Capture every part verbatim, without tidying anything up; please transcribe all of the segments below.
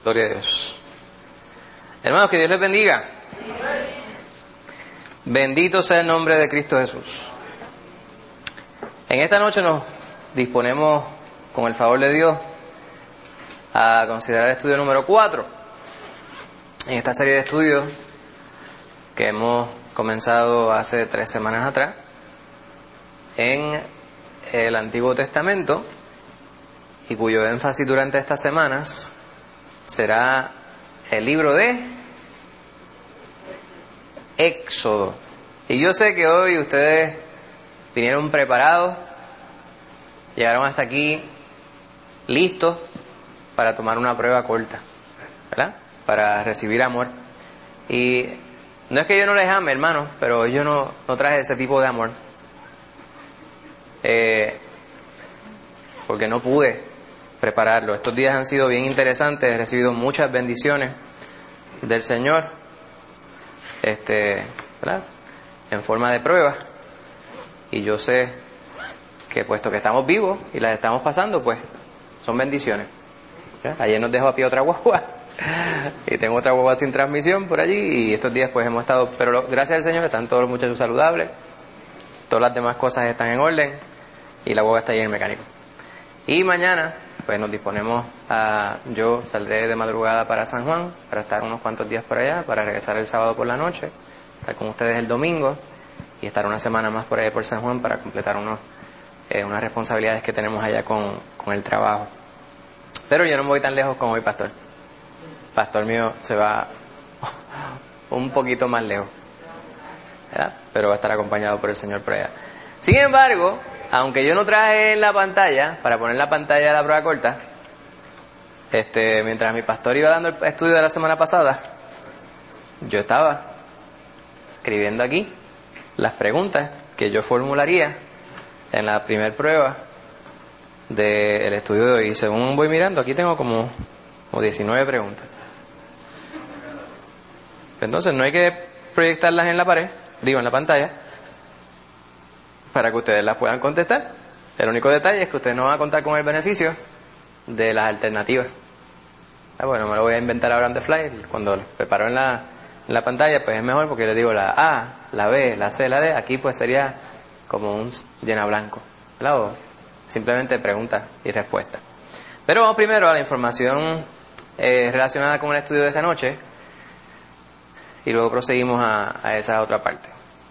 Gloria a Dios. Hermanos, que Dios les bendiga. Bendito sea el nombre de Cristo Jesús. En esta noche nos disponemos, con el favor de Dios, a considerar el estudio número cuatro. En esta serie de estudios que hemos comenzado hace tres semanas atrás, en el Antiguo Testamento, y cuyo énfasis durante estas semanas será el libro de Éxodo. Y yo sé que hoy ustedes vinieron preparados, llegaron hasta aquí listos para tomar una prueba corta, ¿verdad? Para recibir amor. Y no es que yo no les ame, hermanos, pero yo no, no traje ese tipo de amor. Eh, porque no pude prepararlo. Estos días han sido bien interesantes, he recibido muchas bendiciones del Señor, este, ¿verdad? En forma de prueba, y yo sé que puesto que estamos vivos y las estamos pasando, pues son bendiciones. ¿Ya? Ayer nos dejó a pie otra guagua y tengo otra guagua sin transmisión por allí, y estos días pues hemos estado, pero lo, gracias al Señor están todos los muchachos saludables, todas las demás cosas están en orden y la guagua está ahí en el mecánico. Y mañana pues nos disponemos a, yo saldré de madrugada para San Juan para estar unos cuantos días por allá, para regresar el sábado por la noche, estar con ustedes el domingo y estar una semana más por allá por San Juan para completar unos, eh, unas responsabilidades que tenemos allá con, con el trabajo. Pero yo no me voy tan lejos como hoy, pastor. Pastor mío se va un poquito más lejos, ¿verdad? Pero va a estar acompañado por el Señor por allá. Sin embargo, aunque yo no traje en la pantalla, para poner la pantalla de la prueba corta, este, mientras mi pastor iba dando el estudio de la semana pasada, yo estaba escribiendo aquí las preguntas que yo formularía en la primer prueba del estudio de hoy. Y según voy mirando, aquí tengo como, como diecinueve preguntas. Entonces no hay que proyectarlas en la pared, digo en la pantalla, para que ustedes las puedan contestar. El único detalle es que ustedes no van a contar con el beneficio de las alternativas. Ah, bueno, me lo voy a inventar ahora en the fly. Cuando lo preparo en la, en la pantalla, pues es mejor, porque les digo la A, la B, la C, la D. Aquí pues sería como un llena blanco, ¿verdad? O simplemente preguntas y respuestas. Pero vamos primero a la información eh, relacionada con el estudio de esta noche, y luego proseguimos a, a esa otra parte.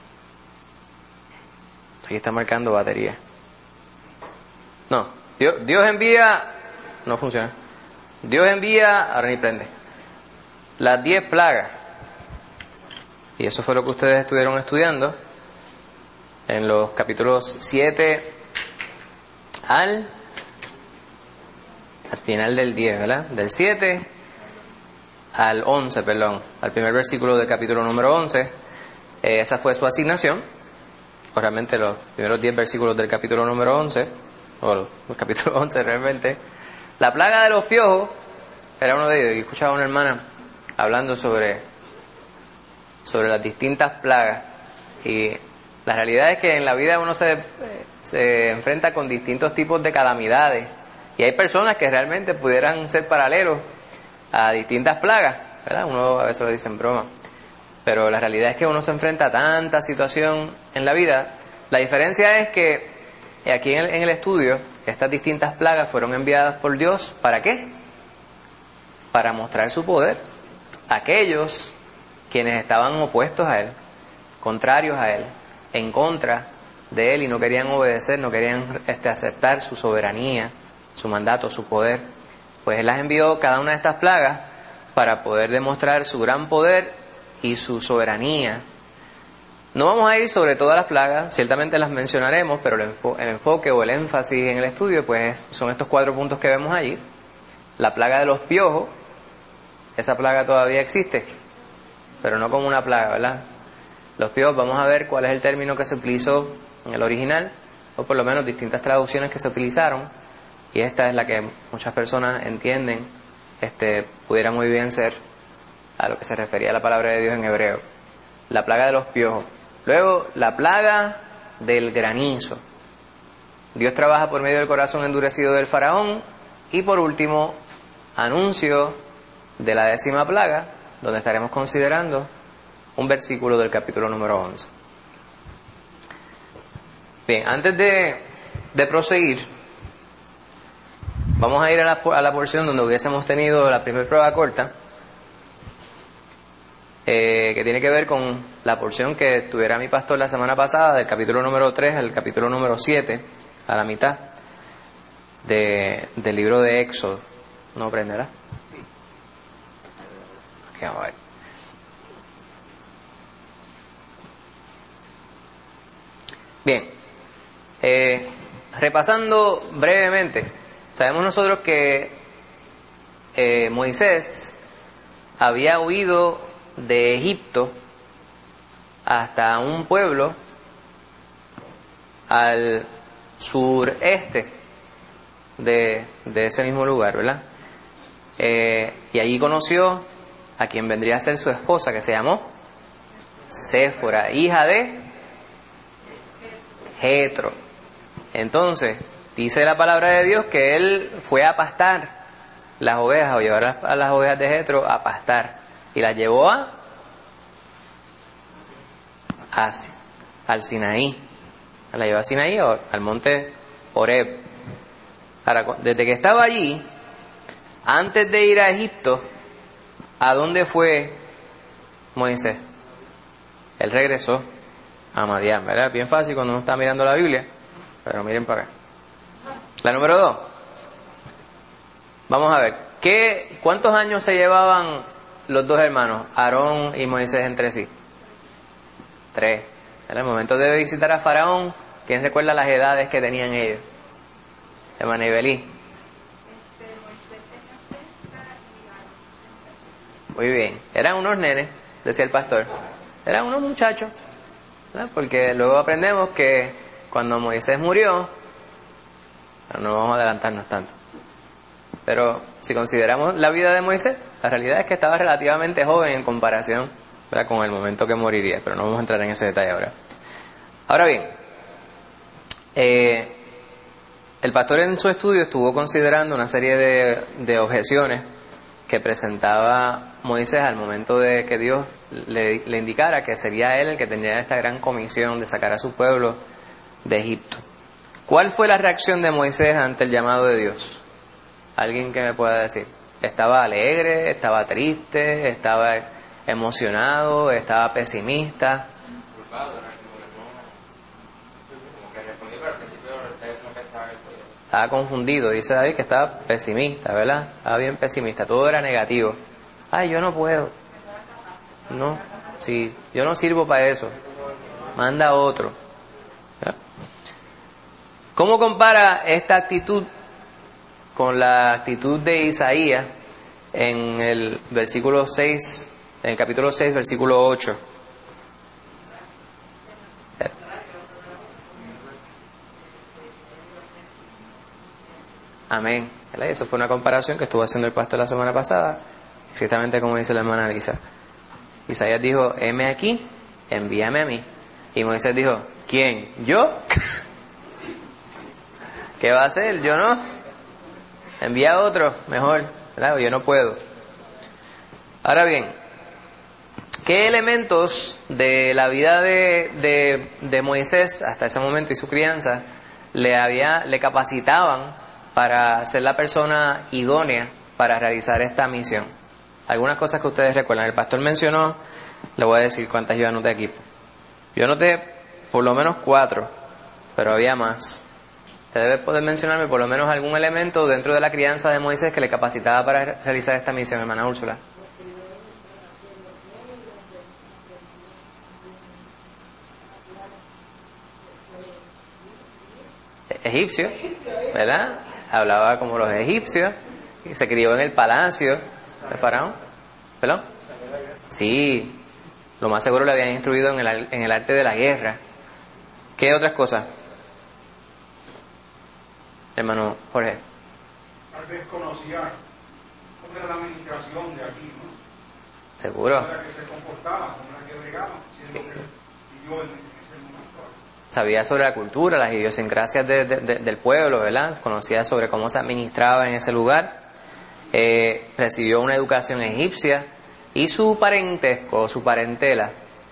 Aquí está marcando batería. No, Dios, Dios envía, no funciona. Dios envía, ahora ni prende, las diez plagas. Y eso fue lo que ustedes estuvieron estudiando en los capítulos siete al, al final del diez, ¿verdad? Del siete al once, perdón, al primer versículo del capítulo número once. Eh, esa fue su asignación. Realmente los primeros diez versículos del capítulo número once, o los, el capítulo once realmente. La plaga de los piojos era uno de ellos. Y escuchaba a una hermana hablando sobre, sobre las distintas plagas. Y la realidad es que en la vida uno se, se enfrenta con distintos tipos de calamidades. Y hay personas que realmente pudieran ser paralelos a distintas plagas, ¿verdad? Uno a veces lo dice en broma. Pero la realidad es que uno se enfrenta a tanta situación en la vida. La diferencia es que aquí en el, en el estudio, estas distintas plagas fueron enviadas por Dios. ¿Para qué? Para mostrar su poder a aquellos quienes estaban opuestos a Él, contrarios a Él, en contra de Él, y no querían obedecer, no querían este, aceptar su soberanía, su mandato, su poder. Pues Él las envió, cada una de estas plagas, para poder demostrar su gran poder y su soberanía. No vamos a ir sobre todas las plagas, ciertamente las mencionaremos, pero el, enfo- el enfoque o el énfasis en el estudio pues son estos cuatro puntos que vemos allí. La plaga de los piojos, esa plaga todavía existe, pero no como una plaga, ¿verdad? Los piojos, vamos a ver cuál es el término que se utilizó en el original, o por lo menos distintas traducciones que se utilizaron, y esta es la que muchas personas entienden, este, pudiera muy bien ser a lo que se refería a la palabra de Dios en hebreo. La plaga de los piojos. Luego, la plaga del granizo. Dios trabaja por medio del corazón endurecido del faraón. Y por último, anuncio de la décima plaga, donde estaremos considerando un versículo del capítulo número once. Bien, antes de, de proseguir, vamos a ir a la, a la porción donde hubiésemos tenido la primera prueba corta, eh, que tiene que ver con la porción que tuviera mi pastor la semana pasada, del capítulo número tres al capítulo número siete, a la mitad de, del libro de Éxodo. ¿No aprenderá? Okay, vamos a ver. Bien, eh, repasando brevemente, sabemos nosotros que eh, Moisés había huido de Egipto hasta un pueblo al sureste de, de ese mismo lugar, ¿verdad? Eh, y allí conoció a quien vendría a ser su esposa, que se llamó Séfora, hija de Jetro. Entonces, dice la palabra de Dios que él fue a pastar las ovejas, o llevar a las ovejas de Jetro a pastar, y las llevó a, a al Sinaí. La llevó a Sinaí, al monte Horeb. Ahora, desde que estaba allí, antes de ir a Egipto, ¿a dónde fue Moisés? Él regresó a Madián, ¿verdad? Bien fácil cuando uno está mirando la Biblia, pero miren para acá. La número dos. Vamos a ver, ¿qué, ¿cuántos años se llevaban los dos hermanos, Aarón y Moisés, entre sí? Tres. En el momento de visitar a Faraón, ¿quién recuerda las edades que tenían ellos? Hermana Ibelí. Muy bien. Eran unos nenes, decía el pastor. Eran unos muchachos, ¿verdad? Porque luego aprendemos que cuando Moisés murió, no vamos a adelantarnos tanto, pero si consideramos la vida de Moisés, la realidad es que estaba relativamente joven en comparación, ¿verdad?, con el momento que moriría, pero no vamos a entrar en ese detalle ahora. Ahora bien, eh, el pastor en su estudio estuvo considerando una serie de, de objeciones que presentaba Moisés al momento de que Dios le, le indicara que sería él el que tendría esta gran comisión de sacar a su pueblo de Egipto. ¿Cuál fue la reacción de Moisés ante el llamado de Dios? ¿Alguien que me pueda decir? ¿Estaba alegre? ¿Estaba triste? ¿Estaba emocionado? ¿Estaba pesimista? Estaba confundido, dice David que estaba pesimista, ¿verdad? Estaba bien pesimista, todo era negativo. Ay, yo no puedo. No, sí, yo no sirvo para eso. Manda a otro. ¿Verdad? ¿Cómo compara esta actitud con la actitud de Isaías en el versículo seis, en el capítulo seis, versículo ocho? Amén. Eso fue una comparación que estuvo haciendo el pastor la semana pasada, exactamente como dice la hermana Lisa. Isaías dijo, heme aquí, envíame a mí. Y Moisés dijo, ¿quién? ¿Yo? ¿Qué va a hacer? Yo no. Envía a otro, mejor, ¿verdad? Yo no puedo. Ahora bien, ¿qué elementos de la vida de, de, de Moisés hasta ese momento y su crianza le había, le capacitaban para ser la persona idónea para realizar esta misión? Algunas cosas que ustedes recuerdan. El pastor mencionó, le voy a decir cuántas yo anoté aquí. Yo anoté por lo menos cuatro, pero había más. Usted debe poder mencionarme por lo menos algún elemento dentro de la crianza de Moisés que le capacitaba para realizar esta misión, hermana Úrsula. Egipcio, ¿verdad? Hablaba como los egipcios, y se crió en el palacio de Faraón. ¿Perdón? Sí, lo más seguro le habían instruido en el, en el arte de la guerra. ¿Qué otras cosas? Hermano Jorge. Tal vez conocía cómo era la administración de aquí, ¿no? Seguro. Cómo era que se comportaban, cómo era que bregaban, siendo sí. que vivió en ese momento. Sabía sobre la cultura, las idiosincrasias de, de, de, del pueblo, ¿verdad? Conocía sobre cómo se administraba en ese lugar. eh, recibió una educación egipcia y su parentesco, su parentela.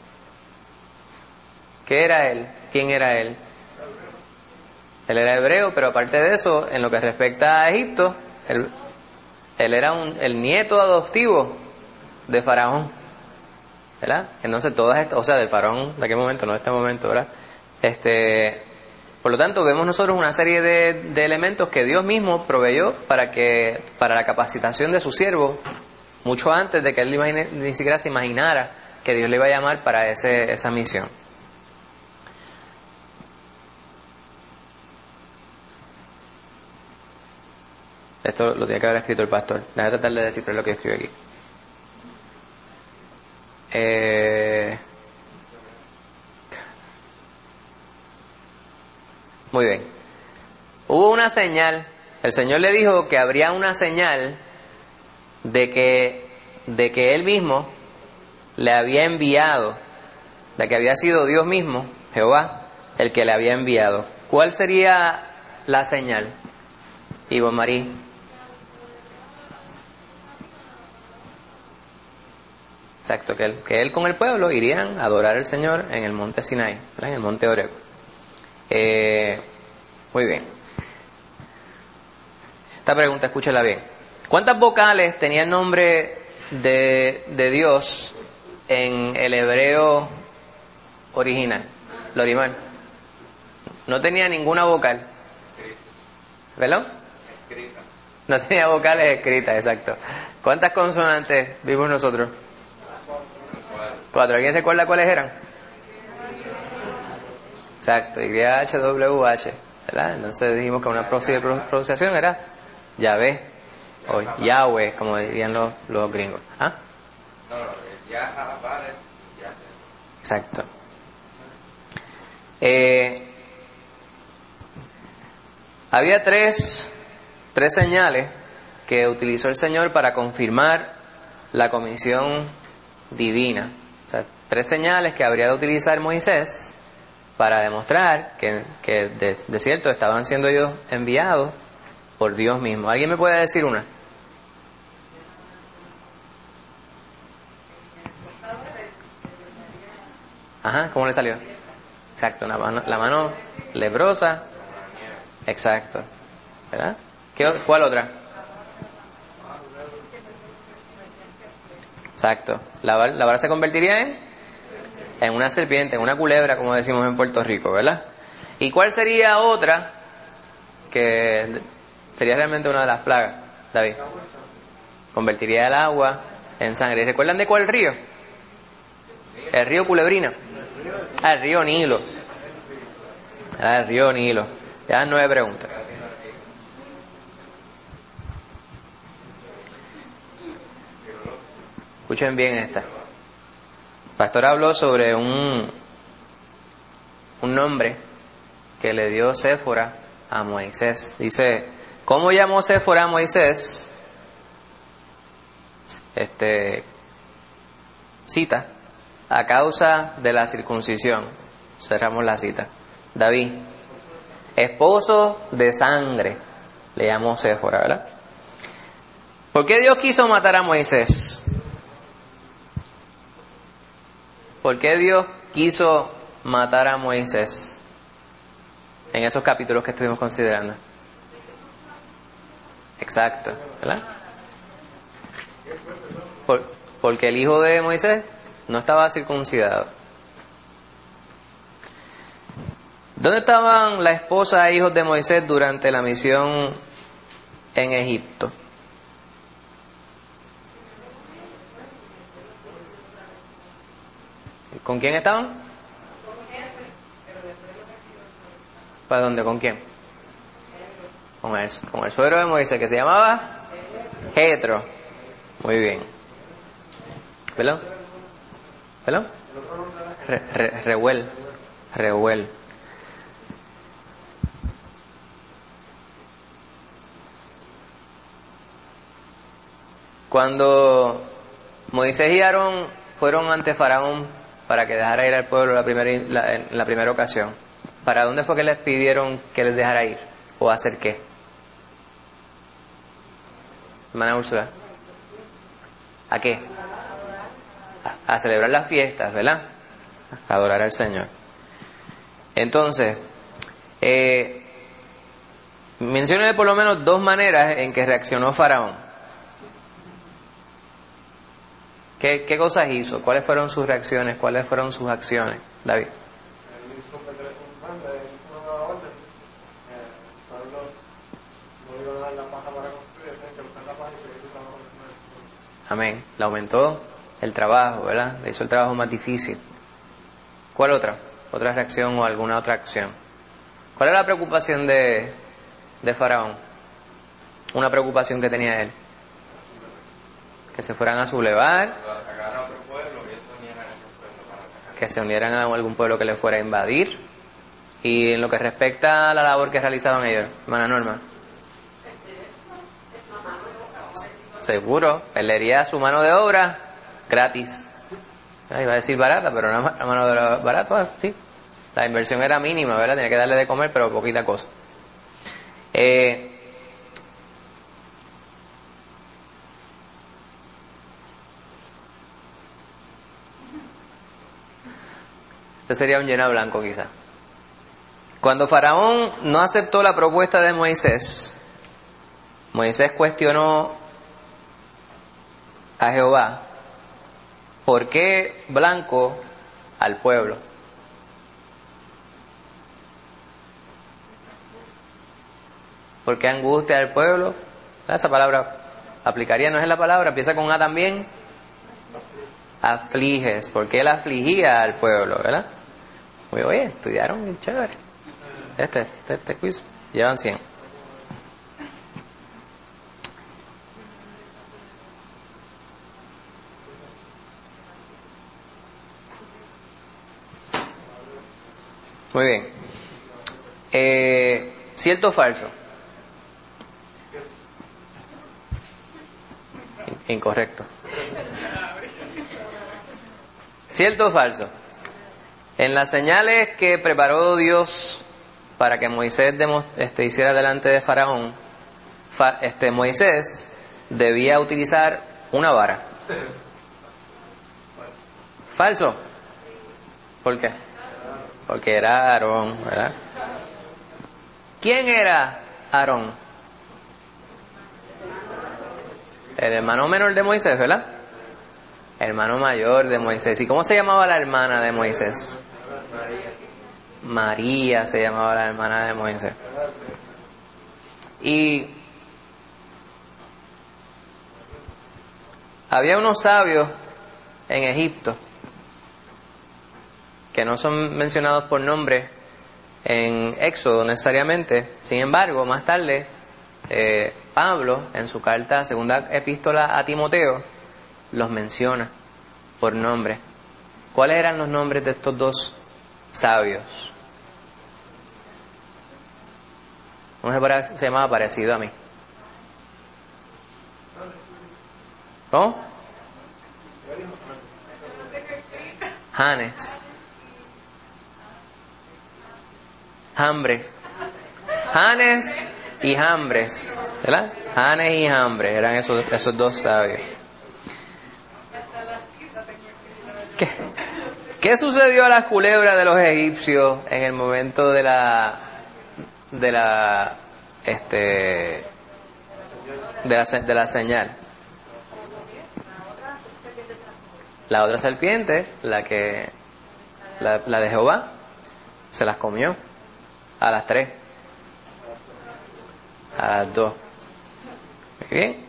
¿Qué era él? ¿Quién era él? Él era hebreo, pero aparte de eso, en lo que respecta a Egipto, él, él era un, el nieto adoptivo de Faraón, ¿verdad? Entonces todas estas, o sea, del Faraón de aquel momento, no de este momento, ¿verdad? Este, por lo tanto, vemos nosotros una serie de, de elementos que Dios mismo proveyó para que, para la capacitación de su siervo, mucho antes de que él imagine, ni siquiera se imaginara que Dios le iba a llamar para ese, esa misión. Esto lo tiene que haber escrito el pastor. Déjame tratar de descifrar lo que yo escribí aquí. Eh... Muy bien. Hubo una señal. El Señor le dijo que habría una señal de que, de que Él mismo le había enviado, de que había sido Dios mismo, Jehová, el que le había enviado. ¿Cuál sería la señal, Ivonne Marie? Exacto, que él, que él con el pueblo irían a adorar al Señor en el monte Sinai, ¿verdad? En el monte Horeb. Eh, muy bien. Esta pregunta, escúchala bien. ¿Cuántas vocales tenía el nombre de, de Dios en el hebreo original? Lorimar. No tenía ninguna vocal. ¿Verdad? No tenía vocales escritas, exacto. ¿Cuántas consonantes vimos nosotros? Cuatro. ¿Alguien recuerda cuáles eran? Exacto, Y H W H, ¿verdad? Entonces dijimos que una próxima pronunciación era Yahvé o Yahweh, como dirían los, los gringos. ¿Ah? No, no, ya vale, ya. Exacto. Eh, había tres, tres señales que utilizó el Señor para confirmar la comisión divina. O sea, tres señales que habría de utilizar Moisés para demostrar que, que de, de cierto estaban siendo ellos enviados por Dios mismo. ¿Alguien me puede decir una? Ajá, ¿cómo le salió? Exacto, la mano, la mano leprosa. Exacto. ¿Verdad? ¿Qué, ¿Cuál otra? Exacto. La, la vara se convertiría en, en una serpiente, en una culebra, como decimos en Puerto Rico, ¿verdad? ¿Y cuál sería otra que sería realmente una de las plagas, David? Convertiría el agua en sangre. ¿Y recuerdan de cuál río? El río Culebrina. Ah, el río Nilo. Ah, el río Nilo. Ya nueve preguntas. Escuchen bien esta. El pastor habló sobre un, un nombre que le dio Séfora a Moisés. Dice, ¿cómo llamó Séfora a Moisés? Este, cita, a causa de la circuncisión. Cerramos la cita. David, esposo de sangre, le llamó Séfora, ¿verdad? ¿Por qué Dios quiso matar a Moisés? ¿Por qué Dios quiso matar a Moisés en esos capítulos que estuvimos considerando? Exacto, ¿verdad? Por, porque el hijo de Moisés no estaba circuncidado. ¿Dónde estaban la esposa e hijos de Moisés durante la misión en Egipto? ¿Con quién estaban? ¿Para dónde? ¿Con quién? Con el, con el suegro de Moisés, que se llamaba Jetro. Muy bien. ¿Perdón? ¿Perdón? Re, re, Reuel. Reuel. Cuando Moisés y Aarón fueron ante Faraón para que dejara ir al pueblo la primera, la, en la primera ocasión, ¿para dónde fue que les pidieron que les dejara ir? ¿O hacer qué? hermana Úrsula? ¿A qué? A, a celebrar las fiestas, ¿verdad? A adorar al Señor. Entonces, eh, mencióneme por lo menos dos maneras en que reaccionó Faraón. ¿Qué, qué cosas hizo? ¿Cuáles fueron sus reacciones? ¿Cuáles fueron sus acciones? David. Amén. Le aumentó el trabajo, ¿verdad? Le hizo el trabajo más difícil. ¿Cuál otra? ¿Otra reacción o alguna otra acción? ¿Cuál era la preocupación de, de Faraón? Una preocupación que tenía él. Que se fueran a sublevar. Que se unieran a algún pueblo que le fuera a invadir. Y en lo que respecta a la labor que realizaban ellos, hermana Norma. Seguro, él le haría su mano de obra gratis. Iba a decir barata, pero no mano de obra barata, sí. La inversión era mínima, ¿verdad? Tenía que darle de comer, pero poquita cosa. Eh, este sería un llena blanco quizá. Cuando Faraón no aceptó la propuesta de Moisés, Moisés cuestionó a Jehová, ¿por qué blanco al pueblo? ¿Por qué angustia al pueblo? Esa palabra aplicaría, no es la palabra, empieza con A también. Afliges, porque él afligía al pueblo, ¿verdad? Oye, oye, estudiaron bien chévere. Este, este, este quiz, llevan cien. Muy bien. Eh, ¿Cierto o falso? Incorrecto. ¿Cierto o falso? En las señales que preparó Dios para que Moisés demo, este, hiciera delante de Faraón, fa, este, Moisés debía utilizar una vara. ¿Falso? ¿Por qué? Porque era Aarón, ¿verdad? ¿Quién era Aarón? El hermano menor de Moisés, ¿verdad? Hermano mayor de Moisés. ¿Y cómo se llamaba la hermana de Moisés? María. María se llamaba la hermana de Moisés. Y había unos sabios en Egipto que no son mencionados por nombre en Éxodo necesariamente. Sin embargo, más tarde, eh, Pablo, en su carta, segunda epístola a Timoteo, los menciona por nombre. ¿Cuáles eran los nombres de estos dos sabios? Uno se, para, se llamaba parecido a mí. ¿Cómo? Janes. Hambre. Janes y Jambres, ¿verdad? Janes y Jambres eran esos, esos dos sabios. ¿Qué, ¿Qué sucedió a las culebras de los egipcios en el momento de la de la este de la, de la señal? La otra serpiente, la que la, la de Jehová, se las comió a las tres, a las dos. Muy bien.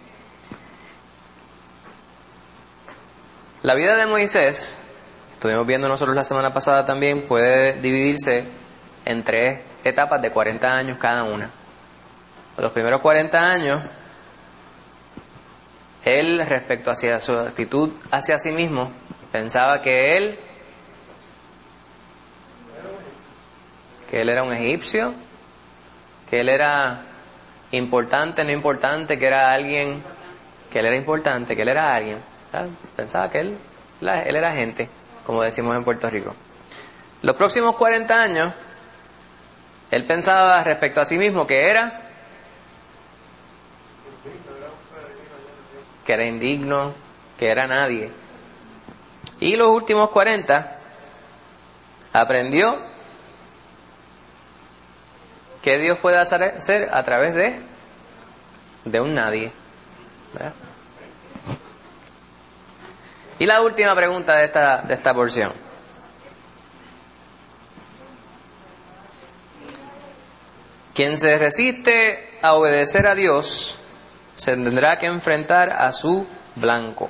La vida de Moisés, estuvimos viendo nosotros la semana pasada también, puede dividirse en tres etapas de cuarenta años cada una. Los primeros cuarenta años, él, respecto hacia su actitud hacia sí mismo, pensaba que él que él era un egipcio, que él era importante, no importante, que era alguien, que él era importante, que él era alguien. ¿Sabes? Pensaba que él, él era gente, como decimos en Puerto Rico. Los próximos cuarenta años, él pensaba respecto a sí mismo que era que era indigno, que era nadie. Y los últimos cuarenta aprendió que Dios puede hacer a través de, de un nadie. ¿Verdad? Y la última pregunta de esta, de esta porción. Quien se resiste a obedecer a Dios se tendrá que enfrentar a su blanco.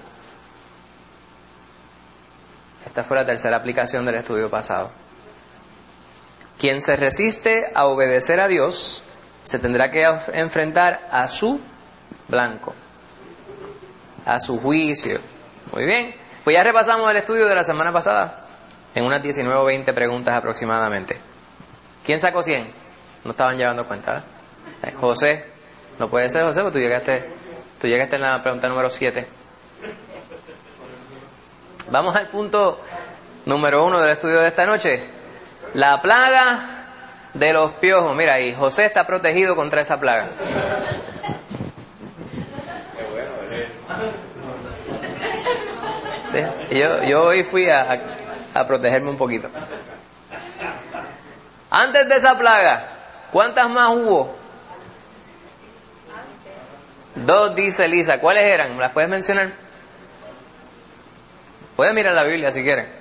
Esta fue la tercera aplicación del estudio pasado. Quien se resiste a obedecer a Dios se tendrá que enfrentar a su blanco, a su juicio. Muy bien, pues ya repasamos el estudio de la semana pasada en unas diecinueve o veinte preguntas aproximadamente. ¿Quién sacó cien? No estaban llevando cuenta, ¿verdad? Eh, José, no puede ser José, porque tú llegaste, tú llegaste en la pregunta número siete. Vamos al punto número uno del estudio de esta noche. La plaga de los piojos. Mira ahí, José está protegido contra esa plaga. Sí, yo, yo hoy fui a, a, a protegerme un poquito. Antes de esa plaga, ¿cuántas más hubo? Dos, dice Lisa. ¿Cuáles eran? ¿Me las puedes mencionar? Pueden mirar la Biblia si quieren.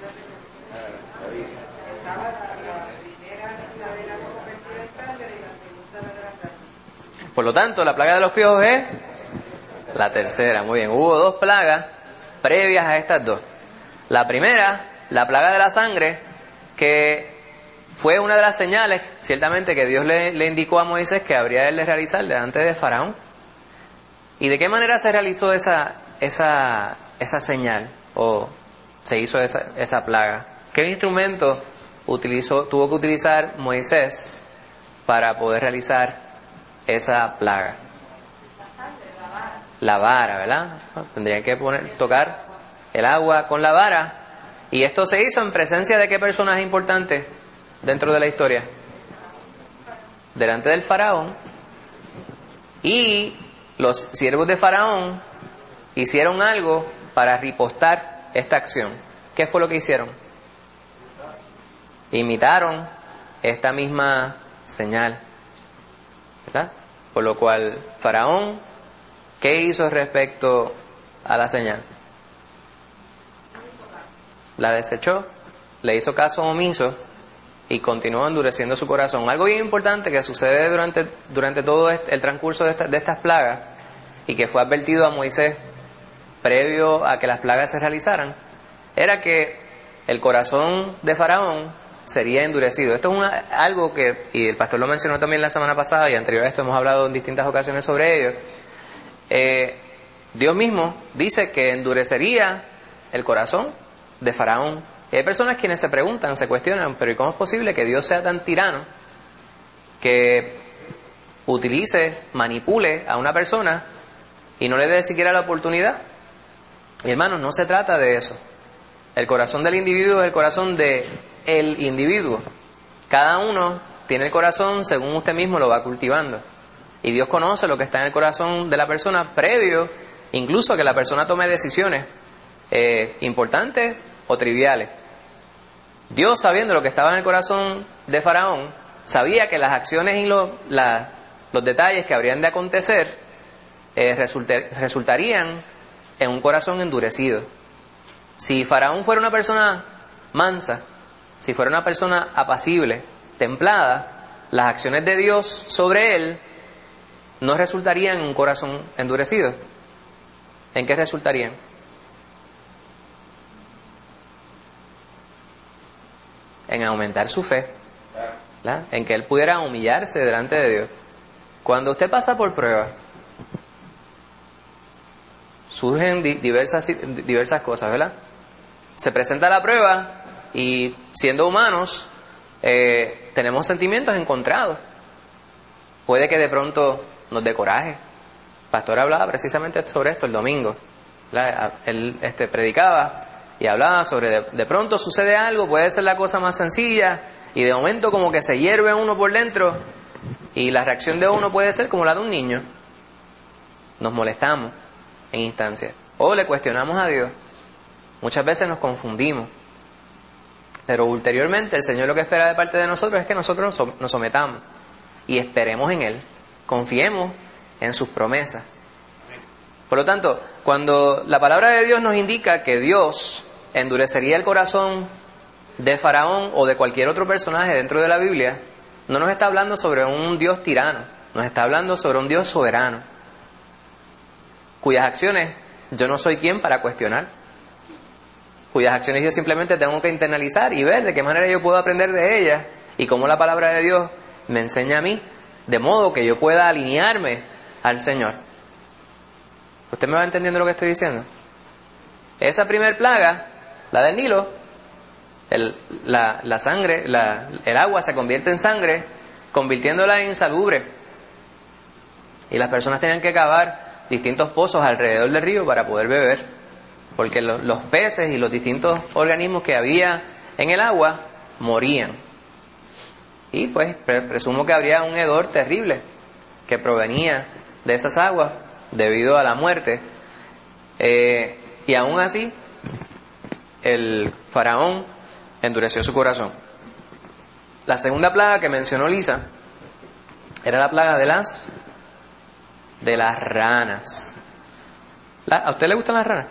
Por lo tanto, la plaga de los piojos es la tercera. Muy bien. Hubo dos plagas previas a estas dos. La primera, la plaga de la sangre, que fue una de las señales, ciertamente, que Dios le, le indicó a Moisés que habría él de realizar delante de Faraón. ¿Y de qué manera se realizó esa, esa, esa señal? ¿O se hizo esa, esa plaga? ¿Qué instrumento utilizó, tuvo que utilizar Moisés para poder realizar esa plaga? La vara, ¿verdad? Tendrían que poner, tocar el agua con la vara. Y esto se hizo en presencia de qué personaje importante dentro de la historia. Delante del faraón. Y los siervos de Faraón hicieron algo para ripostar esta acción. ¿Qué fue lo que hicieron? Imitaron esta misma señal, ¿verdad? Por lo cual Faraón, ¿qué hizo respecto a la señal? La desechó, le hizo caso omiso y continuó endureciendo su corazón. Algo bien importante que sucede durante, durante todo este, el transcurso de, esta, de estas plagas, y que fue advertido a Moisés previo a que las plagas se realizaran, era que el corazón de Faraón sería endurecido. Esto es una, algo que, y el pastor lo mencionó también la semana pasada, y anterior a esto hemos hablado en distintas ocasiones sobre ello. Eh, Dios mismo dice que endurecería el corazón de Faraón. Y hay personas quienes se preguntan, se cuestionan, pero ¿y cómo es posible que Dios sea tan tirano que utilice, manipule a una persona y no le dé siquiera la oportunidad? Y hermanos, no se trata de eso. El corazón del individuo es el corazón de el individuo. Cada uno tiene el corazón según usted mismo lo va cultivando. Y Dios conoce lo que está en el corazón de la persona previo, incluso a que la persona tome decisiones eh, importantes o triviales. Dios, sabiendo lo que estaba en el corazón de Faraón, sabía que las acciones y lo, la, los detalles que habrían de acontecer eh, resulte, resultarían en un corazón endurecido. Si Faraón fuera una persona mansa, si fuera una persona apacible, templada, las acciones de Dios sobre él no resultarían en un corazón endurecido. ¿En qué resultarían? En aumentar su fe, ¿verdad? En que él pudiera humillarse delante de Dios. Cuando usted pasa por pruebas, surgen diversas, diversas cosas, ¿verdad? Se presenta la prueba y, siendo humanos, eh, tenemos sentimientos encontrados. Puede que de pronto nos dé coraje. El pastor hablaba precisamente sobre esto el domingo, ¿verdad? Él este, predicaba y hablaba sobre de, de pronto sucede algo, puede ser la cosa más sencilla, y de momento como que se hierve uno por dentro, y la reacción de uno puede ser como la de un niño. Nos molestamos. en instancias. O le cuestionamos a Dios. Muchas veces nos confundimos. Pero ulteriormente el Señor lo que espera de parte de nosotros es que nosotros nos sometamos y esperemos en Él. Confiemos en sus promesas. Por lo tanto, cuando la palabra de Dios nos indica que Dios endurecería el corazón de Faraón o de cualquier otro personaje dentro de la Biblia, no nos está hablando sobre un Dios tirano, nos está hablando sobre un Dios soberano, cuyas acciones yo no soy quien para cuestionar, cuyas acciones yo simplemente tengo que internalizar y ver de qué manera yo puedo aprender de ellas y cómo la palabra de Dios me enseña a mí, de modo que yo pueda alinearme al Señor. ¿Usted me va entendiendo lo que estoy diciendo? Esa primer plaga, la del Nilo, el, la, la sangre, la, el agua se convierte en sangre, convirtiéndola en insalubre. Y las personas tenían que cavar distintos pozos alrededor del río para poder beber. Porque los, los peces y los distintos organismos que había en el agua morían. Y pues pre- presumo que habría un hedor terrible que provenía de esas aguas debido a la muerte. Eh, y aún así, el faraón endureció su corazón. La segunda plaga que mencionó Lisa era la plaga de las de las ranas. ¿La, ¿A usted le gustan las ranas?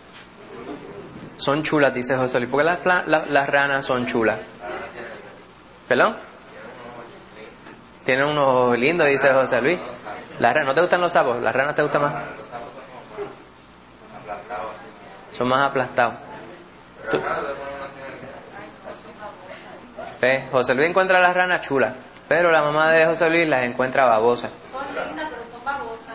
Son chulas, dice José Luis. ¿Por qué las, pla- la, las ranas son chulas? ¿Perdón? Tienen unos ojos lindos, dice José Luis. Las ranas, ¿no te gustan los sapos? ¿Las ranas te gustan más? Son más aplastados. ¿Tú? ¿Ves? José Luis encuentra las ranas chulas, pero la mamá de José Luis las encuentra babosas. Son lindas, pero son babosas.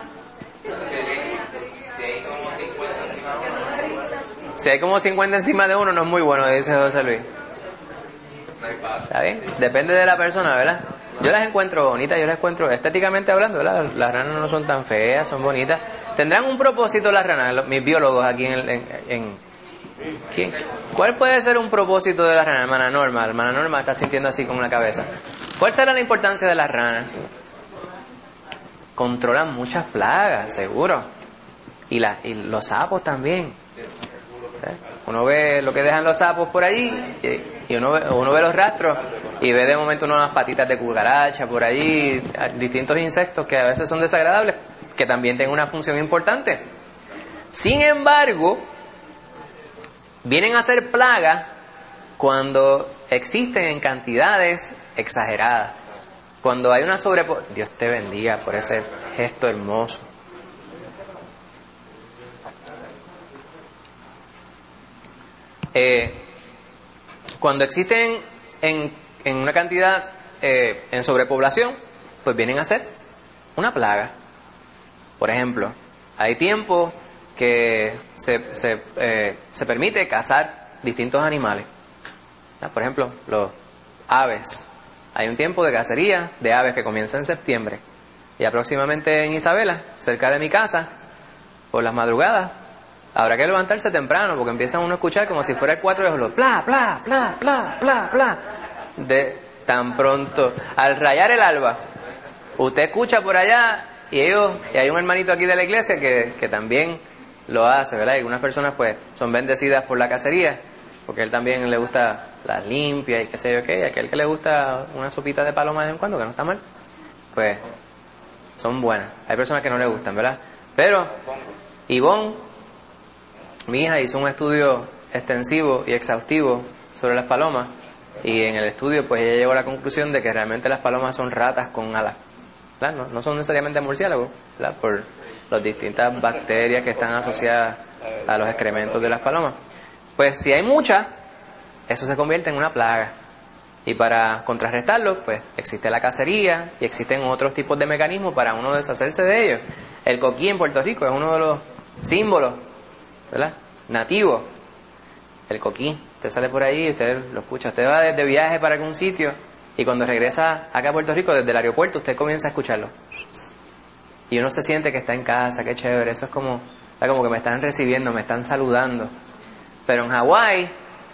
Si hay como cincuenta encima de uno, no es muy bueno, dice José Luis. ¿Está bien? Depende de la persona, ¿verdad? Yo las encuentro bonitas, yo las encuentro estéticamente hablando, ¿verdad? Las ranas no son tan feas, son bonitas. ¿Tendrán un propósito las ranas, los, mis biólogos aquí en... en, en ¿quién? ¿Cuál puede ser un propósito de las ranas? Hermana Norma, hermana Norma está sintiendo así con la cabeza. ¿Cuál será la importancia de las ranas? Controlan muchas plagas, seguro. Y, la, y los sapos también. ¿Eh? Uno ve lo que dejan los sapos por allí y, y uno, ve, uno ve los rastros y ve de momento unas patitas de cucaracha por allí, distintos insectos que a veces son desagradables, que también tienen una función importante. Sin embargo, vienen a ser plagas cuando existen en cantidades exageradas, cuando hay una sobreposición. Dios te bendiga por ese gesto hermoso. Eh, cuando existen en, en una cantidad eh, en sobrepoblación, pues vienen a ser una plaga. Por ejemplo, hay tiempos que se, se, eh, se permite cazar distintos animales. ¿Ah? Por ejemplo, los aves. Hay un tiempo de cacería de aves que comienza en septiembre. Y aproximadamente en Isabela, cerca de mi casa, por las madrugadas, habrá que levantarse temprano porque empiezan uno a escuchar como si fuera el cuatro de julio. Pla, pla, pla, pla, pla, pla. De tan pronto, al rayar el alba, usted escucha por allá y ellos, y hay un hermanito aquí de la iglesia que, que también lo hace, ¿verdad? Y algunas personas pues son bendecidas por la cacería, porque él también le gusta las limpias y qué sé yo qué, y aquel que le gusta una sopita de paloma de vez en cuando, que no está mal, pues son buenas. Hay personas que no le gustan, ¿verdad? Pero Ivonne, mi hija, hizo un estudio extensivo y exhaustivo sobre las palomas, y en el estudio pues ella llegó a la conclusión de que realmente las palomas son ratas con alas, ¿verdad? No, no son necesariamente murciélagos, ¿verdad? Por las distintas bacterias que están asociadas a los excrementos de las palomas. Pues si hay muchas, eso se convierte en una plaga. Y para contrarrestarlo, pues existe la cacería y existen otros tipos de mecanismos para uno deshacerse de ellos. El coquí en Puerto Rico es uno de los símbolos, ¿verdad?, nativos. El coquí, usted sale por ahí, usted lo escucha, usted va de viaje para algún sitio y cuando regresa acá a Puerto Rico desde el aeropuerto usted comienza a escucharlo. Y uno se siente que está en casa, qué chévere, eso es como, como que me están recibiendo, me están saludando. Pero en Hawái,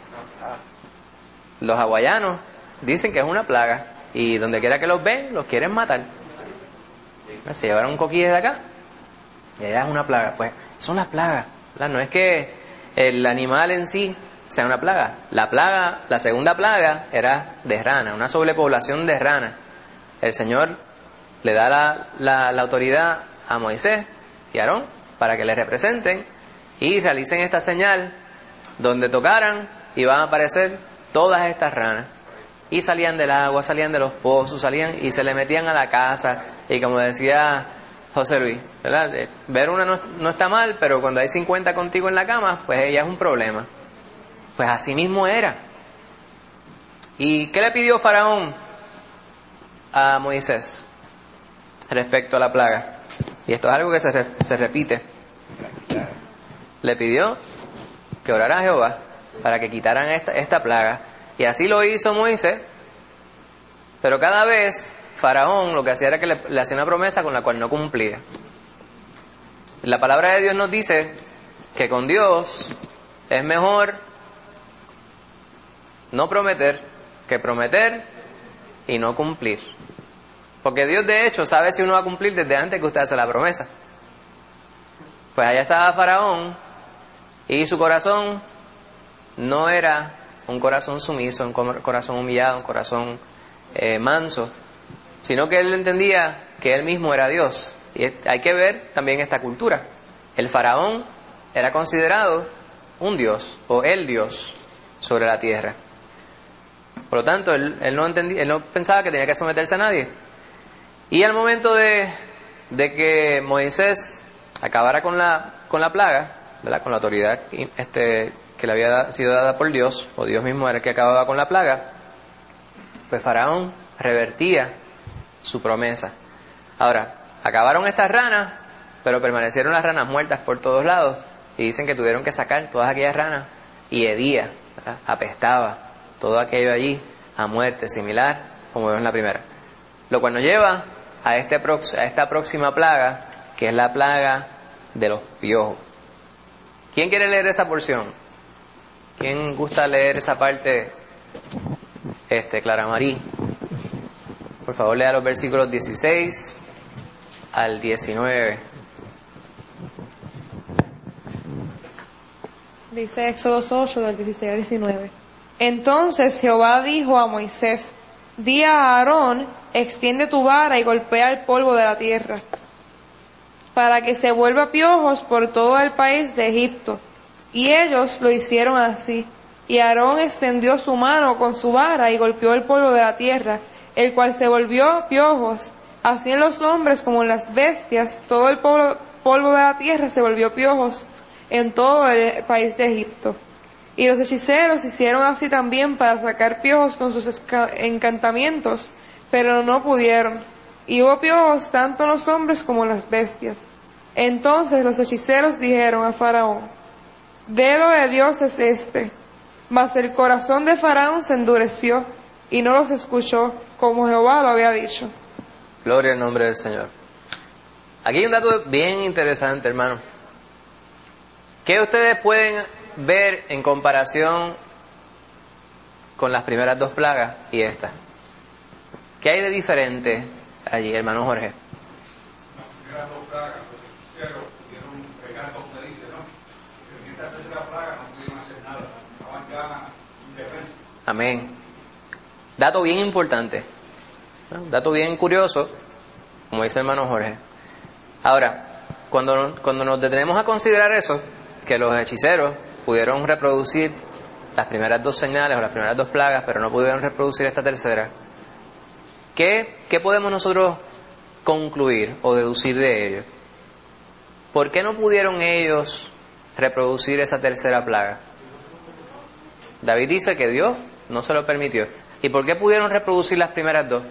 los hawaianos dicen que es una plaga y donde quiera que los ven, los quieren matar. Se llevaron un coquí de acá y allá es una plaga. Pues Son las plagas, ¿verdad? No es que el animal en sí sea una plaga. La plaga, la segunda plaga era de rana, una sobrepoblación de rana. El Señor le da la, la, la autoridad a Moisés y a Aarón para que le representen y realicen esta señal donde tocaran y van a aparecer todas estas ranas. Y salían del agua, salían de los pozos, salían y se le metían a la casa. Y como decía José Luis, ¿verdad? Ver una no, no está mal, pero cuando hay cincuenta contigo en la cama, pues ella es un problema. Pues así mismo era. ¿Y qué le pidió Faraón a Moisés respecto a la plaga? Y esto es algo que se, re, se repite. Le pidió que orara a Jehová para que quitaran esta, esta plaga. Y así lo hizo Moisés. Pero cada vez Faraón lo que hacía era que le, le hacía una promesa con la cual no cumplía. La palabra de Dios nos dice que con Dios es mejor no prometer que prometer y no cumplir. Porque Dios de hecho sabe si uno va a cumplir desde antes que usted hace la promesa. Pues allá estaba Faraón y su corazón no era un corazón sumiso, un corazón humillado, un corazón eh, manso, sino que él entendía que él mismo era Dios. Y hay que ver también esta cultura. El faraón era considerado un dios o el dios sobre la tierra. Por lo tanto, él, él, no, entendía, él no pensaba que tenía que someterse a nadie. Y al momento de, de que Moisés acabara con la, con la plaga, ¿verdad? Con la autoridad este, que le había sido dada por Dios, o Dios mismo era el que acababa con la plaga, pues Faraón revertía su promesa. Ahora, acabaron estas ranas, pero permanecieron las ranas muertas por todos lados, y dicen que tuvieron que sacar todas aquellas ranas, y hedía, ¿verdad? Apestaba todo aquello allí a muerte, similar como vemos en la primera. Lo cual nos lleva a, este, a esta próxima plaga, que es la plaga de los piojos. ¿Quién quiere leer esa porción? ¿Quién gusta leer esa parte? Este, Clara Marí. Por favor, lea los versículos dieciséis al diecinueve. Dice Éxodo ocho, del dieciséis al diecinueve. Entonces Jehová dijo a Moisés: Di a Aarón, extiende tu vara y golpea el polvo de la tierra, para que se vuelva piojos por todo el país de Egipto. Y ellos lo hicieron así. Y Aarón extendió su mano con su vara y golpeó el polvo de la tierra, el cual se volvió piojos. Así en los hombres como en las bestias, todo el polvo, polvo de la tierra se volvió piojos en todo el país de Egipto. Y los hechiceros hicieron así también para sacar piojos con sus encantamientos, pero no pudieron. Y hubo piojos tanto en los hombres como en las bestias. Entonces los hechiceros dijeron a Faraón: Dedo de Dios es este. Mas el corazón de Faraón se endureció y no los escuchó, como Jehová lo había dicho. Gloria al nombre del Señor. Aquí hay un dato bien interesante, hermano. ¿Qué ustedes pueden ver en comparación con las primeras dos plagas y esta? ¿Qué hay de diferente allí, hermano Jorge? Las primeras dos plagas, los hechiceros pudieron pegar, como se dice, ¿no? Pero en esta tercera plaga no pudieron hacer nada, estaban ya indefensos. Amén. Dato bien importante, ¿no? Dato bien curioso, como dice el hermano Jorge. Ahora, cuando, cuando nos detenemos a considerar eso, que los hechiceros pudieron reproducir las primeras dos señales o las primeras dos plagas, pero no pudieron reproducir esta tercera, ¿qué, qué podemos nosotros concluir o deducir de ello? ¿Por qué no pudieron ellos reproducir esa tercera plaga? David dice que Dios no se lo permitió. ¿Y por qué pudieron reproducir las primeras dos?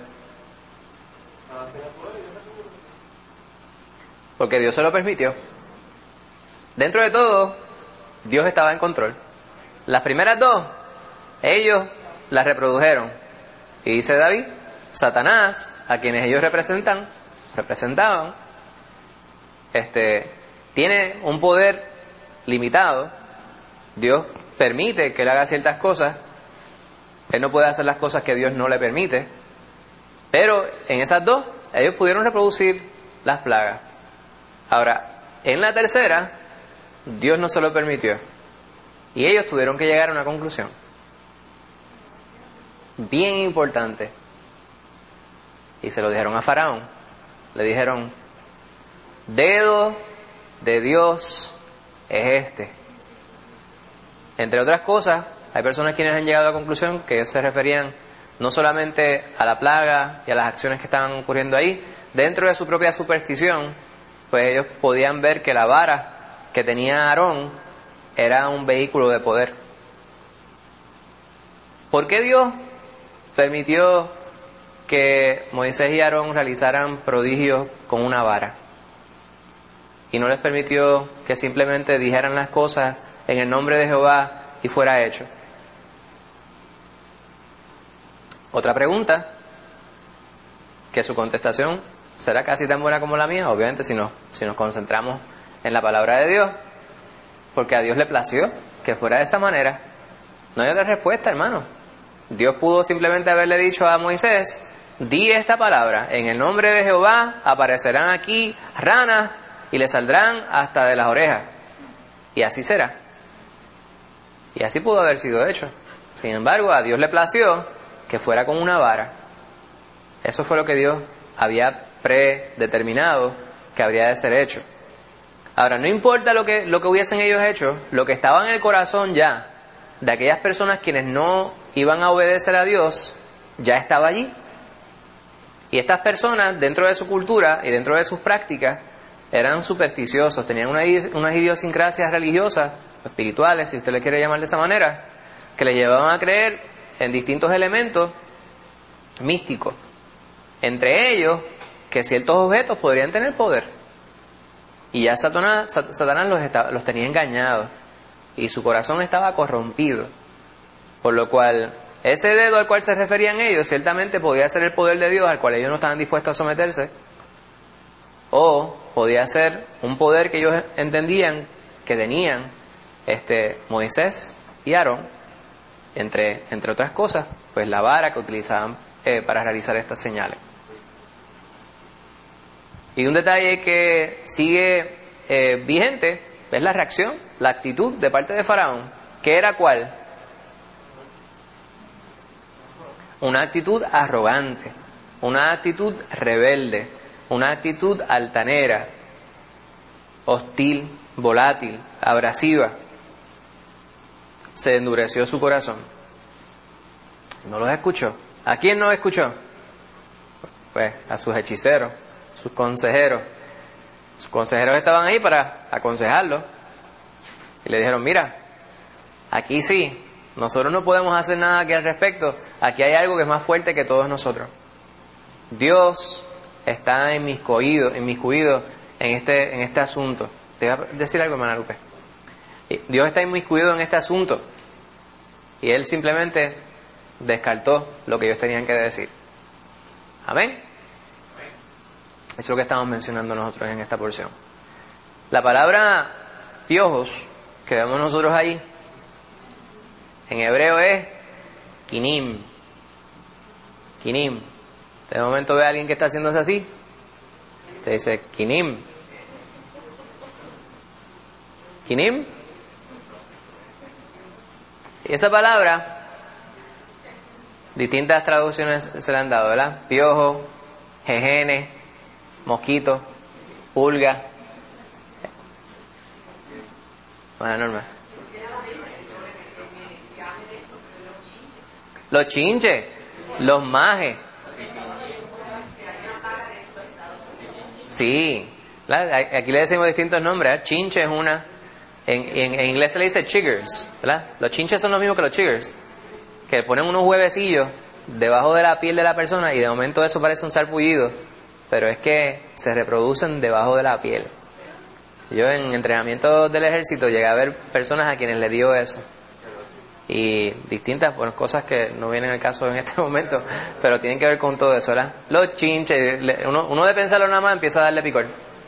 Porque Dios se lo permitió. Dentro de todo, Dios estaba en control. Las primeras dos, ellos las reprodujeron. Y dice David, Satanás, a quienes ellos representan, representaban, este, tiene un poder limitado. Dios permite que él haga ciertas cosas. Él no puede hacer las cosas que Dios no le permite. Pero en esas dos, ellos pudieron reproducir las plagas. Ahora, en la tercera, Dios no se lo permitió. Y ellos tuvieron que llegar a una conclusión bien importante. Y se lo dijeron a Faraón. Le dijeron, dedo de Dios es este. Entre otras cosas, hay personas quienes han llegado a la conclusión que ellos se referían no solamente a la plaga y a las acciones que estaban ocurriendo ahí, dentro de su propia superstición, pues ellos podían ver que la vara que tenía Aarón era un vehículo de poder. ¿Por qué Dios permitió que Moisés y Aarón realizaran prodigios con una vara? Y no les permitió que simplemente dijeran las cosas en el nombre de Jehová y fuera hecho. Otra pregunta, que su contestación será casi tan buena como la mía, obviamente si nos, si nos concentramos en la palabra de Dios, porque a Dios le plació que fuera de esa manera. No hay otra respuesta, hermano. Dios pudo simplemente haberle dicho a Moisés, di esta palabra, en el nombre de Jehová aparecerán aquí ranas y le saldrán hasta de las orejas. Y así será. Y así pudo haber sido hecho. Sin embargo, a Dios le plació que fuera con una vara. Eso fue lo que Dios había predeterminado que habría de ser hecho. Ahora, no importa lo que, lo que hubiesen ellos hecho, lo que estaba en el corazón ya de aquellas personas quienes no iban a obedecer a Dios, ya estaba allí. Y estas personas, dentro de su cultura y dentro de sus prácticas, eran supersticiosos, tenían una, unas idiosincrasias religiosas, espirituales, si usted le quiere llamar de esa manera, que les llevaban a creer en distintos elementos místicos. Entre ellos, que ciertos objetos podrían tener poder. Y ya Satanás, Satanás los, estaba, los tenía engañados. Y su corazón estaba corrompido. Por lo cual, ese dedo al cual se referían ellos, ciertamente podía ser el poder de Dios al cual ellos no estaban dispuestos a someterse. O podía ser un poder que ellos entendían que tenían este, Moisés y Aarón, entre, entre otras cosas, pues la vara que utilizaban eh, para realizar estas señales. Y un detalle que sigue eh, vigente es la reacción, la actitud de parte de Faraón. ¿Qué era cuál? Una actitud arrogante, una actitud rebelde, una actitud altanera, hostil, volátil, abrasiva. Se endureció su corazón. No los escuchó. ¿A quién no escuchó? Pues a sus hechiceros, sus consejeros. Sus consejeros estaban ahí para aconsejarlo. Y le dijeron, mira, aquí sí, nosotros no podemos hacer nada aquí al respecto. Aquí hay algo que es más fuerte que todos nosotros. Dios está inmiscuido, inmiscuido en este, en este asunto. Te voy a decir algo, hermana Lupe. Dios está inmiscuido en este asunto. Y Él simplemente descartó lo que ellos tenían que decir. Amén. Eso es lo que estamos mencionando nosotros en esta porción. La palabra piojos que vemos nosotros ahí en hebreo es kinim. Kinim. De momento ve a alguien que está haciéndose así, te dice kinim. Kinim. Y esa palabra, distintas traducciones se le han dado, ¿verdad? Piojo, jejene, mosquito, pulga. Buena norma. Los chinches, los majes. Sí, aquí le decimos distintos nombres, ¿eh? Chinche es una, en, en, en inglés se le dice chiggers, ¿verdad? Los chinches son los mismos que los chiggers, que ponen unos huevecillos debajo de la piel de la persona y de momento eso parece un sarpullido, pero es que se reproducen debajo de la piel. Yo en entrenamiento del ejército llegué a ver personas a quienes les dio eso. Y distintas bueno, cosas que no vienen al caso en este momento, pero tienen que ver con todo eso, ¿verdad? Los chinches, uno, uno de pensarlo nada más empieza a darle picor.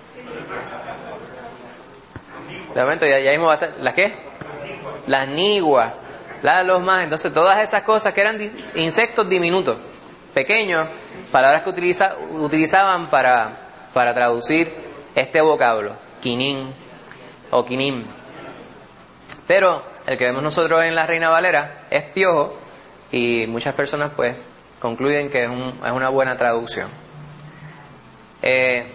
De momento ya, ya mismo va a estar, ¿las qué? Las niguas, las los más, entonces todas esas cosas que eran di, insectos diminutos, pequeños, palabras que utiliza, utilizaban para, para traducir este vocablo, kinim o kinim. Pero el que vemos nosotros en la Reina Valera es piojo, y muchas personas pues concluyen que es, un, es una buena traducción. Eh,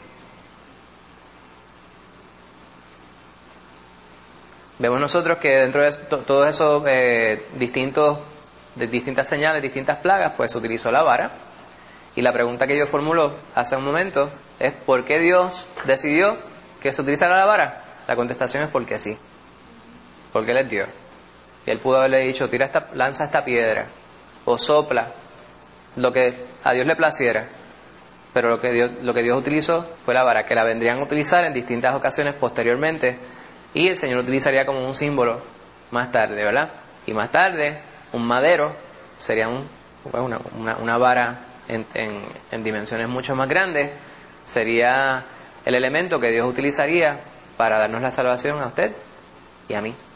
vemos nosotros que dentro de to, todos esos eh, distintos, de distintas señales, distintas plagas, pues se utilizó la vara. Y la pregunta que yo formulo hace un momento es: ¿por qué Dios decidió que se utilizara la vara? La contestación es porque sí. Porque Él es Dios. Y Él pudo haberle dicho: tira esta, lanza esta piedra, o sopla, lo que a Dios le placiera. Pero lo que Dios, lo que Dios utilizó fue la vara, que la vendrían a utilizar en distintas ocasiones posteriormente, y el Señor utilizaría como un símbolo más tarde, ¿verdad? Y más tarde, un madero sería un, una, una, una vara en, en, en dimensiones mucho más grandes, sería el elemento que Dios utilizaría para darnos la salvación a usted y a mí.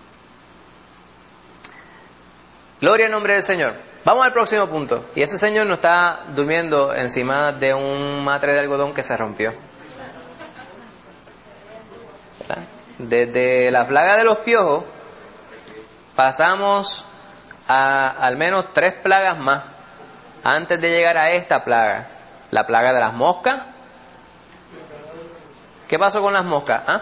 Gloria al nombre del Señor. Vamos al próximo punto. Y ese señor no está durmiendo encima de un matre de algodón que se rompió. ¿Verdad? Desde la plaga de los piojos pasamos a al menos tres plagas más antes de llegar a esta plaga. La plaga de las moscas. ¿Qué pasó con las moscas? ¿Ah?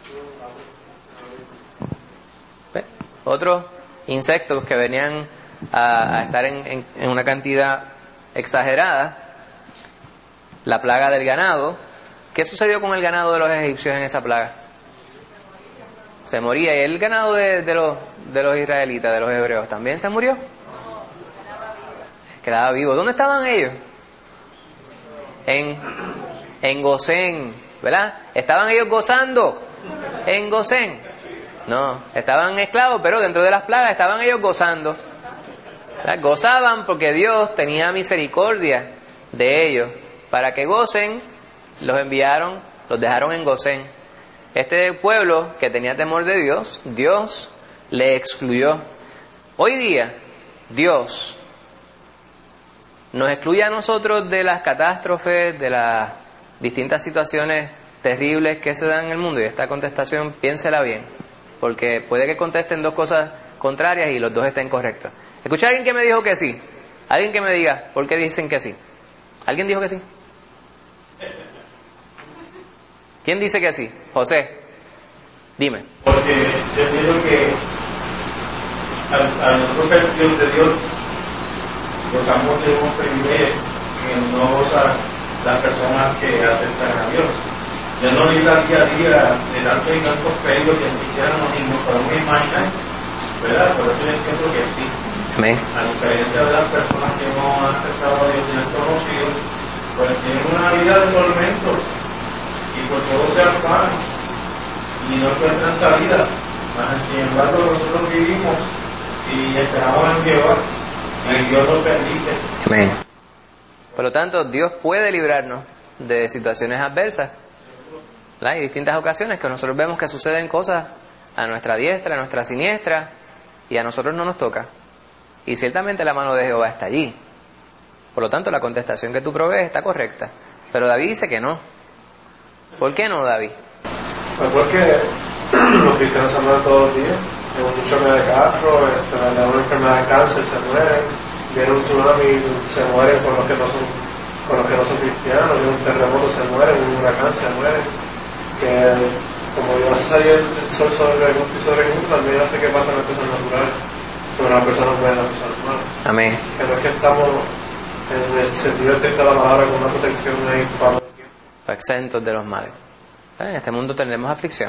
¿Ve? Otros insectos que venían a, a estar en, en, en una cantidad exagerada. La plaga del ganado. ¿Qué sucedió con el ganado de los egipcios en esa plaga? Se moría. ¿Y el ganado de, de, los, de los israelitas, de los hebreos, también se murió? Quedaba vivo. ¿Dónde estaban ellos? En, en Gosén, ¿verdad? ¿Estaban ellos gozando en Gosén? No, estaban esclavos, pero dentro de las plagas estaban ellos gozando. ¿Verdad? Gozaban porque Dios tenía misericordia de ellos. Para que gocen, los enviaron, los dejaron en Gosén. Este pueblo que tenía temor de Dios, Dios le excluyó. Hoy día, Dios nos excluye a nosotros de las catástrofes, de las distintas situaciones terribles que se dan en el mundo. Y esta contestación, piénsela bien, porque puede que contesten dos cosas contrarias y los dos estén correctos. Escuché a alguien que me dijo que sí. Alguien que me diga por qué dicen que sí. ¿Alguien dijo que sí? ¿Quién dice que sí? José, dime. Porque yo pienso que al, al nosotros ser hijos de Dios, gozamos de un privilegio que no gozan las personas que aceptan a Dios. Dios nos libra día a día de tantos y tantos peligros que ni siquiera nos, nos podemos imaginar, ¿verdad? Por eso yo entiendo que sí. Amén. A diferencia de las personas que no han aceptado a Dios y no han conocido, pues tienen una vida de tormentos y por todo se afanan y no encuentran salida. Sin embargo, nosotros vivimos y esperamos en Jehová y Dios nos bendice. Amén. Por lo tanto, Dios puede librarnos de situaciones adversas. ¿Verdad? Hay distintas ocasiones que nosotros vemos que suceden cosas a nuestra diestra, a nuestra siniestra, y a nosotros no nos toca. Y ciertamente la mano de Jehová está allí. Por lo tanto, la contestación que tú provees está correcta. Pero David dice que no. ¿Por qué no, David? Pues porque los cristianos se mueren todos los días. Hay un choque de carro, este, le da una enfermedad de cáncer, se mueren. Viene un tsunami, se mueren con los que no son, con los que no son cristianos. Viene un terremoto, se mueren. Un huracán, se mueren. Que como yo hace salir el sol sobre el mundo y sobre el mundo, también hace que pasen las cosas naturales sobre las personas buenas y las personas malas. Amén. Que no es que estamos en el sentido estricto de la palabra con una protección ahí para exentos de los males. En este mundo tendremos aflicción.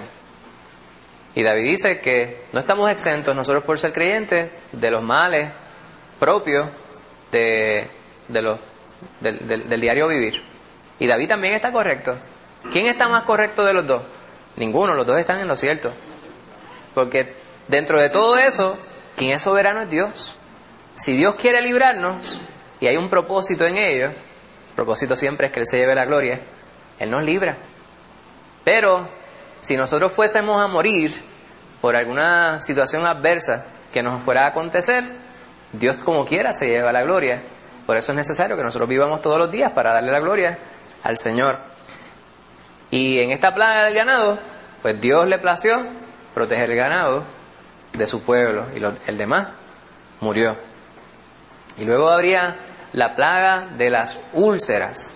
Y David dice que no estamos exentos nosotros por ser creyentes de los males propios de, de los, del, del, del diario vivir. Y David también está correcto. ¿Quién está más correcto de los dos? Ninguno, los dos están en lo cierto. Porque dentro de todo eso, quien es soberano es Dios. Si Dios quiere librarnos y hay un propósito en ello, el propósito siempre es que Él se lleve la gloria, Él nos libra. Pero si nosotros fuésemos a morir por alguna situación adversa que nos fuera a acontecer, Dios como quiera se lleva la gloria. Por eso es necesario que nosotros vivamos todos los días para darle la gloria al Señor. Y en esta plaga del ganado, pues Dios le plació proteger el ganado de su pueblo, y lo, el demás murió. Y luego habría la plaga de las úlceras.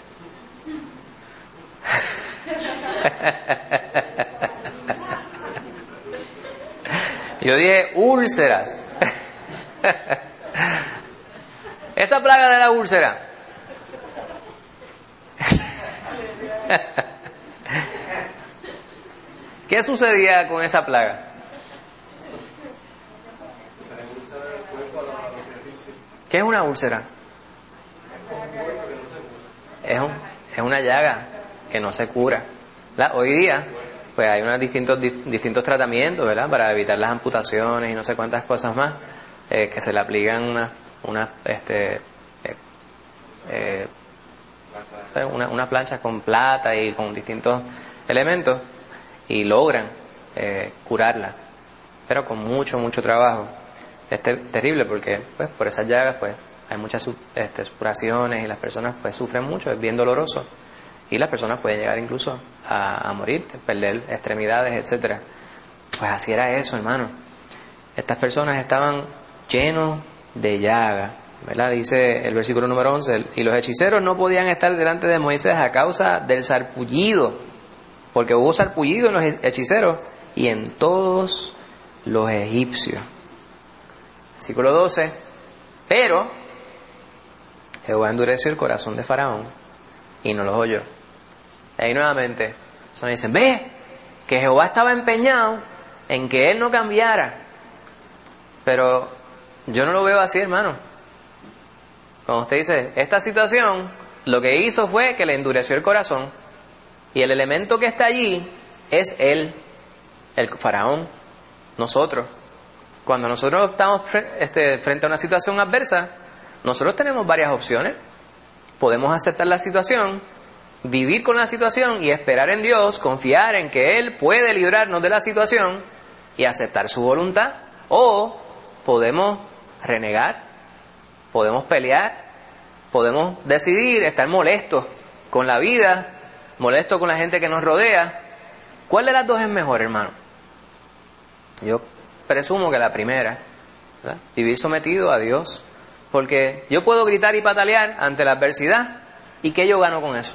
Yo dije úlceras. Esa plaga de la úlcera. ¿Qué sucedía con esa plaga? ¿Qué es una úlcera? Es, un, es una llaga que no se cura. ¿Verdad? Hoy día, pues hay unos distintos di, distintos tratamientos, ¿verdad? Para evitar las amputaciones y no sé cuántas cosas más, eh, que se le aplican unas una, este, eh, eh, una, una plancha con plata y con distintos elementos y logran eh, curarla, pero con mucho, mucho trabajo. Es te- terrible porque pues por esas llagas pues hay muchas este, supuraciones y las personas pues sufren mucho, es bien doloroso y las personas pueden llegar incluso a, a morir, perder extremidades, etcétera. Pues así era eso, hermano. Estas personas estaban llenos de llagas, ¿verdad? Dice el versículo número once, y los hechiceros no podían estar delante de Moisés a causa del sarpullido, porque hubo sarpullido en los hechiceros y en todos los egipcios. Versículo doce, pero Jehová endureció el corazón de Faraón y no los oyó. Y ahí nuevamente, son dicen, ve, que Jehová estaba empeñado en que él no cambiara. Pero yo no lo veo así, hermano. Cuando usted dice, esta situación, lo que hizo fue que le endureció el corazón. Y el elemento que está allí es él, el Faraón, nosotros. Cuando nosotros estamos este, frente a una situación adversa, nosotros tenemos varias opciones. Podemos aceptar la situación, vivir con la situación y esperar en Dios, confiar en que Él puede librarnos de la situación y aceptar su voluntad. O podemos renegar, podemos pelear, podemos decidir estar molestos con la vida, molestos con la gente que nos rodea. ¿Cuál de las dos es mejor, hermano? Yo presumo que la primera, ¿verdad? Vivir sometido a Dios, porque yo puedo gritar y patalear ante la adversidad, ¿y qué yo gano con eso?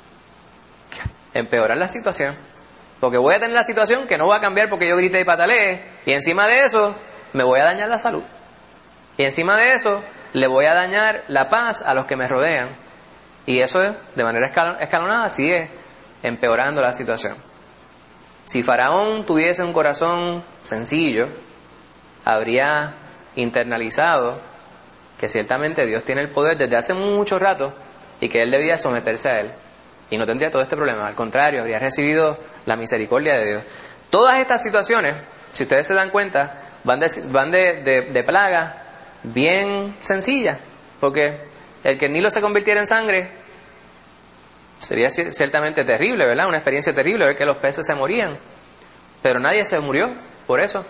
Empeorar la situación, porque voy a tener la situación que no va a cambiar porque yo grité y pataleé, y encima de eso me voy a dañar la salud, y encima de eso le voy a dañar la paz a los que me rodean, y eso es, de manera escalonada sigue empeorando la situación. Si Faraón tuviese un corazón sencillo, habría internalizado que ciertamente Dios tiene el poder desde hace mucho rato y que él debía someterse a él. Y no tendría todo este problema. Al contrario, habría recibido la misericordia de Dios. Todas estas situaciones, si ustedes se dan cuenta, van de, van de, de, de plagas bien sencillas. Porque el que el Nilo se convirtiera en sangre sería ciertamente terrible, ¿verdad? Una experiencia terrible ver que los peces se morían. Pero nadie se murió por eso.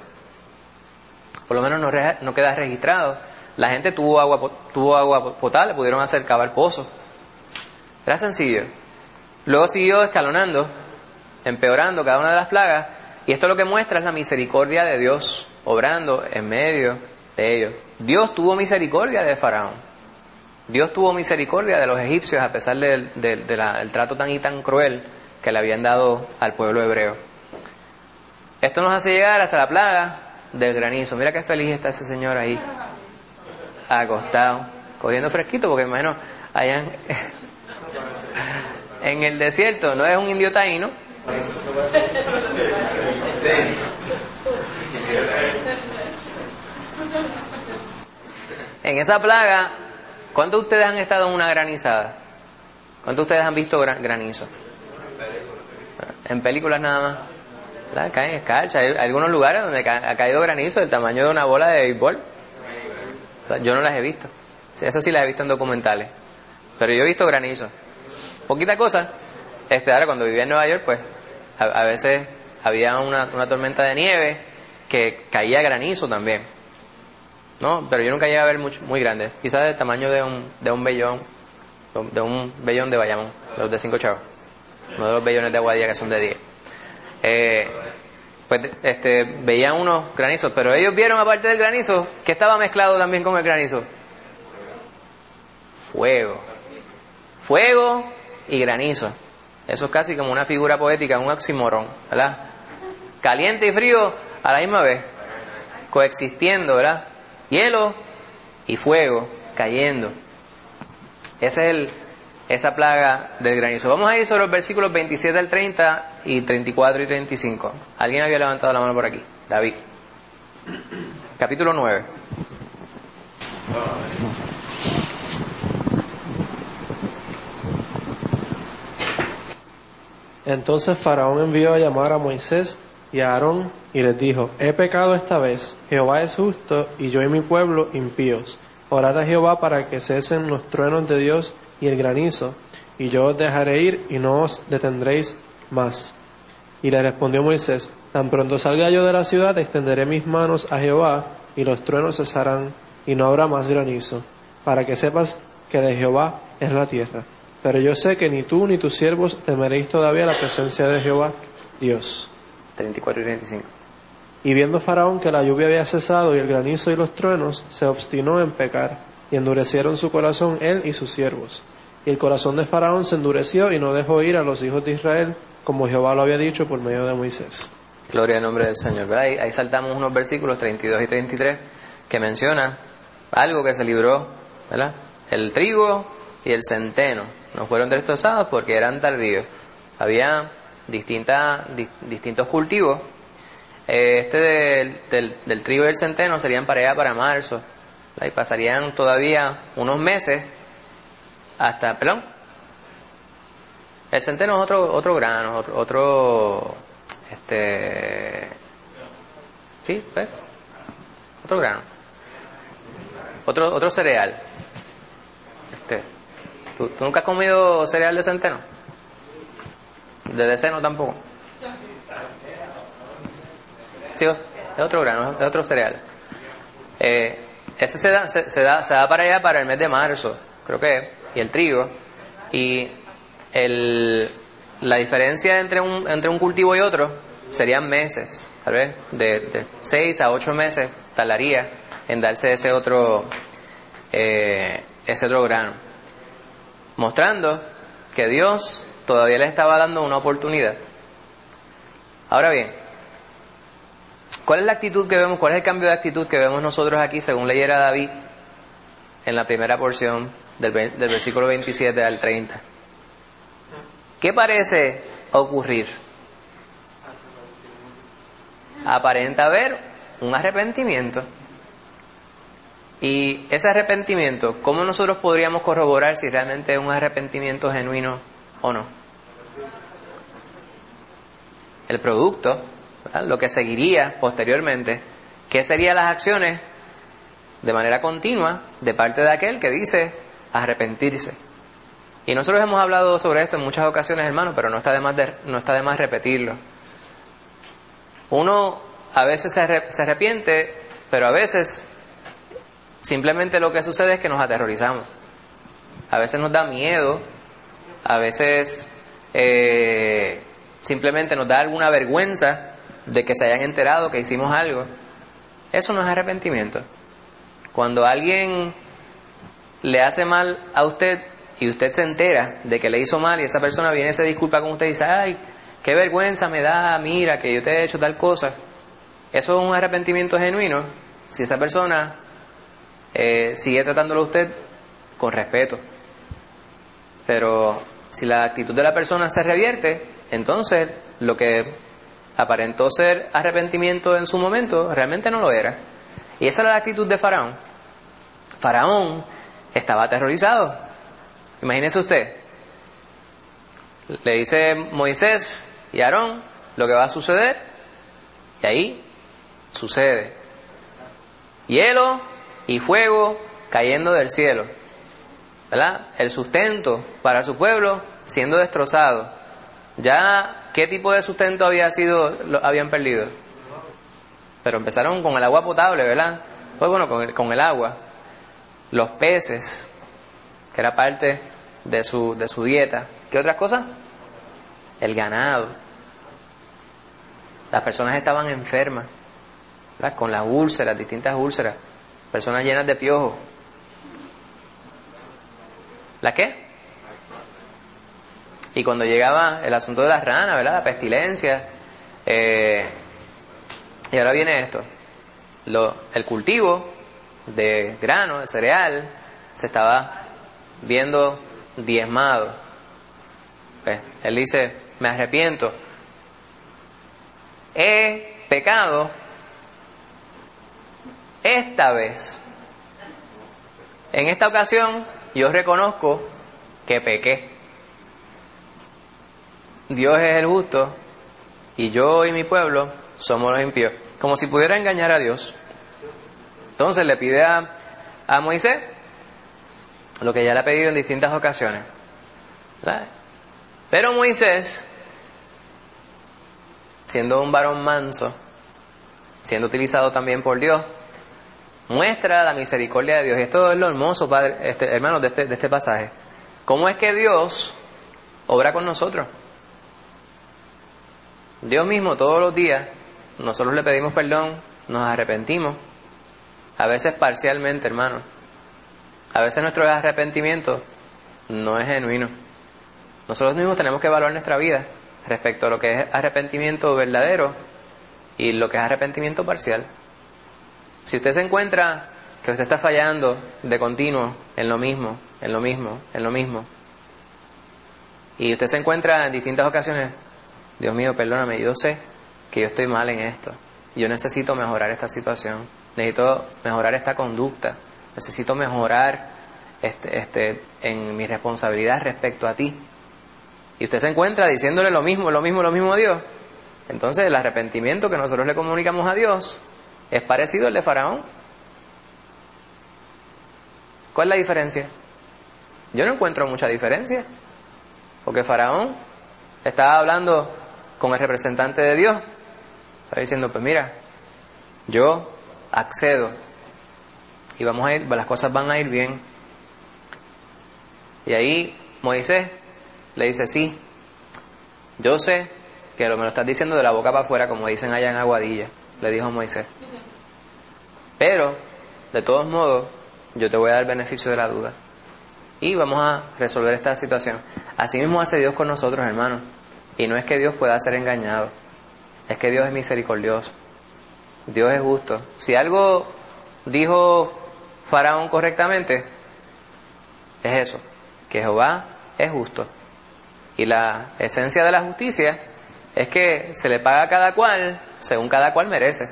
Por lo menos no, re, no queda registrado. La gente tuvo agua, tuvo agua potable, pudieron hacer cavar pozos. Era sencillo. Luego siguió escalonando, empeorando cada una de las plagas. Y esto lo que muestra es la misericordia de Dios obrando en medio de ellos. Dios tuvo misericordia de Faraón. Dios tuvo misericordia de los egipcios a pesar del de, de la, el trato tan y tan cruel que le habían dado al pueblo hebreo. Esto nos hace llegar hasta la plaga del granizo. Mira qué feliz está ese señor ahí, acostado, cogiendo fresquito, porque me imagino allá en, en el desierto, no es un indio taíno. En esa plaga, ¿cuántos de ustedes han estado en una granizada? ¿Cuántos de ustedes han visto granizo? En películas nada más. ¿Verdad? Caen escarcha. Hay algunos lugares donde ha caído granizo del tamaño de una bola de béisbol. Yo no las he visto. Esas sí las he visto en documentales. Pero yo he visto granizo. Poquita cosa. Este, ahora cuando vivía en Nueva York, pues a, a veces había una, una tormenta de nieve que caía granizo también. No, pero yo nunca llegué a ver mucho, muy grande. Quizás del tamaño de un de un vellón, de un vellón de Bayamón, de los de cinco chavos. No de los vellones de Aguadilla que son de diez. Eh, pues este, veían unos granizos, pero ellos vieron aparte del granizo, que estaba mezclado también con el granizo. Fuego. Fuego y granizo. Eso es casi como una figura poética, un oxímoron, ¿verdad? Caliente y frío a la misma vez, coexistiendo, ¿verdad? Hielo y fuego cayendo. Esa es el, esa plaga del granizo. Vamos a ir sobre los versículos veintisiete al treinta y treinta y cuatro y treinta y cinco. ¿Alguien había levantado la mano por aquí? David. Capítulo nueve. Entonces Faraón envió a llamar a Moisés y a Aarón y les dijo: he pecado esta vez, Jehová es justo y yo y mi pueblo impíos. Orad a Jehová para que cesen los truenos de Dios y el granizo, y yo os dejaré ir y no os detendréis más. Y le respondió Moisés: tan pronto salga yo de la ciudad, extenderé mis manos a Jehová, y los truenos cesarán, y no habrá más granizo, para que sepas que de Jehová es la tierra. Pero yo sé que ni tú ni tus siervos temeréis todavía la presencia de Jehová, Dios. treinta y cuatro y treinta y cinco. Y viendo Faraón que la lluvia había cesado y el granizo y los truenos, se obstinó en pecar, y endurecieron su corazón él y sus siervos. Y el corazón de Faraón se endureció y no dejó ir a los hijos de Israel, como Jehová lo había dicho por medio de Moisés. Gloria al nombre del Señor. ¿Verdad? Ahí, ahí saltamos unos versículos treinta y dos y treinta y tres que menciona algo que se libró, ¿verdad? El trigo y el centeno no fueron destrozados porque eran tardíos. Había distintas, di, distintos cultivos. Eh, este del, del, del trigo y el centeno serían para allá para marzo, ¿verdad? Y pasarían todavía unos meses hasta, perdón, el centeno es otro otro grano, otro, otro este, sí, ¿ves? Otro grano, otro otro cereal. Este, ¿tú, ¿tú nunca has comido cereal de centeno? De deceno tampoco. Sí, es otro grano, es otro cereal. Eh, ese se da, se, se da, se da para allá para el mes de marzo, creo que, y el trigo. Y el, la diferencia entre un, entre un cultivo y otro serían meses, tal vez, de, de seis a ocho meses tardaría en darse ese otro, eh, ese otro grano. Mostrando que Dios todavía le estaba dando una oportunidad. Ahora bien, ¿cuál es la actitud que vemos? ¿Cuál es el cambio de actitud que vemos nosotros aquí según leyera David en la primera porción del, del versículo veintisiete al treinta? ¿Qué parece ocurrir? Aparenta haber un arrepentimiento. Y ese arrepentimiento, ¿cómo nosotros podríamos corroborar si realmente es un arrepentimiento genuino o no? El producto, ¿verdad? Lo que seguiría posteriormente, ¿qué serían las acciones de manera continua de parte de aquel que dice arrepentirse? Y nosotros hemos hablado sobre esto en muchas ocasiones, hermanos, pero no está de más, de, no está de más repetirlo. Uno a veces se, arrep- se arrepiente, pero a veces simplemente lo que sucede es que nos aterrorizamos. A veces nos da miedo, a veces eh, simplemente nos da alguna vergüenza de que se hayan enterado que hicimos algo. Eso no es arrepentimiento. Cuando alguien le hace mal a usted y usted se entera de que le hizo mal y esa persona viene y se disculpa con usted y dice: ay, qué vergüenza me da, mira que yo te he hecho tal cosa. Eso es un arrepentimiento genuino si esa persona eh, sigue tratándolo a usted con respeto. Pero si la actitud de la persona se revierte, entonces lo que aparentó ser arrepentimiento en su momento realmente no lo era. Y esa era la actitud de Faraón. Faraón estaba aterrorizado. Imagínese usted, le dice Moisés y Aarón lo que va a suceder, y ahí sucede. Hielo y fuego cayendo del cielo, ¿verdad? El sustento para su pueblo siendo destrozado. Ya, ¿qué tipo de sustento había sido, lo habían perdido? Pero empezaron con el agua potable, ¿verdad? Pues bueno, con el, con el agua. Los peces, que era parte de su, de su dieta. ¿Qué otras cosas? El ganado. Las personas estaban enfermas, ¿verdad? Con las úlceras, distintas úlceras, personas llenas de piojos. ¿La qué? Y cuando llegaba el asunto de las ranas, ¿verdad? La pestilencia. Eh, y ahora viene esto. Lo, el cultivo de grano, de cereal, se estaba viendo diezmado. Pues, él dice, me arrepiento. He pecado esta vez. En esta ocasión yo reconozco que pequé. Dios es el justo y yo y mi pueblo somos los impíos. Como si pudiera engañar a Dios. Entonces le pide a, a Moisés lo que ya le ha pedido en distintas ocasiones, ¿verdad? Pero Moisés, siendo un varón manso, siendo utilizado también por Dios, muestra la misericordia de Dios. Y esto es lo hermoso, padre, este, hermanos, de este, de este pasaje. ¿Cómo es que Dios obra con nosotros? Dios mismo todos los días, nosotros le pedimos perdón, nos arrepentimos, a veces parcialmente, hermanos. A veces nuestro arrepentimiento no es genuino. Nosotros mismos tenemos que evaluar nuestra vida respecto a lo que es arrepentimiento verdadero y lo que es arrepentimiento parcial. Si usted se encuentra que usted está fallando de continuo en lo mismo, en lo mismo, en lo mismo, y usted se encuentra en distintas ocasiones, Dios mío, perdóname, yo sé que yo estoy mal en esto, yo necesito mejorar esta situación, necesito mejorar esta conducta, necesito mejorar este, este, en mi responsabilidad respecto a ti, y usted se encuentra diciéndole lo mismo, lo mismo, lo mismo a Dios, entonces el arrepentimiento que nosotros le comunicamos a Dios es parecido al de Faraón. ¿Cuál es la diferencia? Yo no encuentro mucha diferencia, porque Faraón estaba hablando con el representante de Dios, está diciendo, pues mira, yo accedo y vamos a ir, las cosas van a ir bien. Y ahí Moisés le dice, sí, yo sé que lo me lo estás diciendo de la boca para afuera, como dicen allá en Aguadilla, le dijo Moisés, pero de todos modos yo te voy a dar el beneficio de la duda y vamos a resolver esta situación. Así mismo hace Dios con nosotros, hermanos, y no es que Dios pueda ser engañado, es que Dios es misericordioso, Dios es justo. Si algo dijo Faraón correctamente, es eso, que Jehová es justo, y la esencia de la justicia es que se le paga a cada cual según cada cual merece,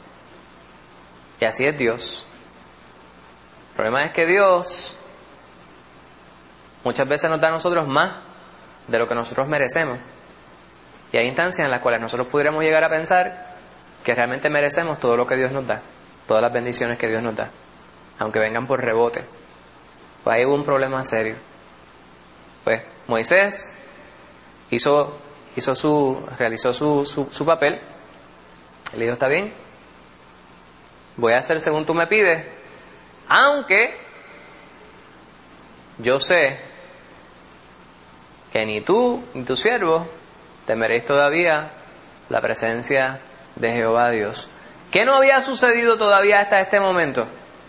y así es Dios. El problema es que Dios muchas veces nos da a nosotros más de lo que nosotros merecemos, y hay instancias en las cuales nosotros pudiéramos llegar a pensar que realmente merecemos todo lo que Dios nos da, todas las bendiciones que Dios nos da, aunque vengan por rebote. Pues ahí hubo un problema serio. Pues Moisés hizo, hizo su, realizó su, su, su papel. Él dijo, está bien, voy a hacer según tú me pides, aunque yo sé que ni tú ni tu siervo temeréis todavía la presencia de Jehová Dios. ¿Qué no había sucedido todavía hasta este momento?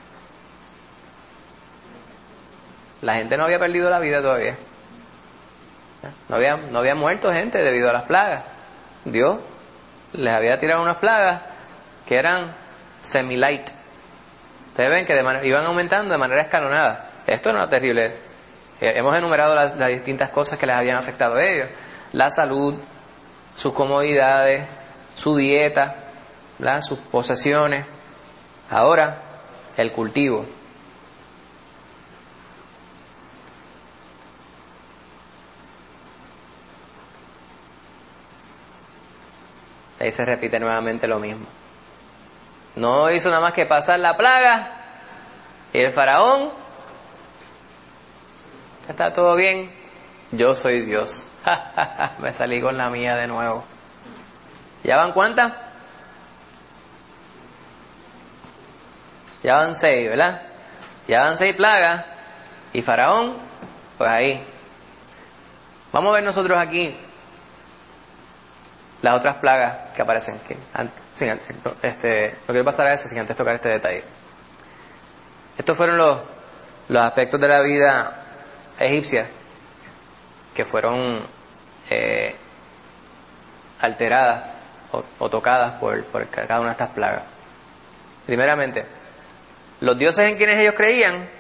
La gente no había perdido la vida todavía. No había, no había muerto gente debido a las plagas. Dios les había tirado unas plagas que eran semi-light. Ustedes ven que de manera, iban aumentando de manera escalonada. Esto no era terrible. Hemos enumerado las, las distintas cosas que les habían afectado a ellos. La salud, sus comodidades, su dieta, ¿verdad? Sus posesiones. Ahora, el cultivo. Ahí se repite nuevamente lo mismo. No hizo nada más que pasar la plaga y el faraón, está todo bien, yo soy Dios. Me salí con la mía de nuevo. ¿Ya van cuántas? Ya van seis, ¿verdad? Ya van seis plagas y faraón, pues ahí. Vamos a ver nosotros aquí las otras plagas que aparecen. Que, sin, este, no quiero pasar a ese sin antes tocar este detalle. Estos fueron los, los aspectos de la vida egipcia que fueron eh, alteradas o, o tocadas por, por cada una de estas plagas. Primeramente, los dioses en quienes ellos creían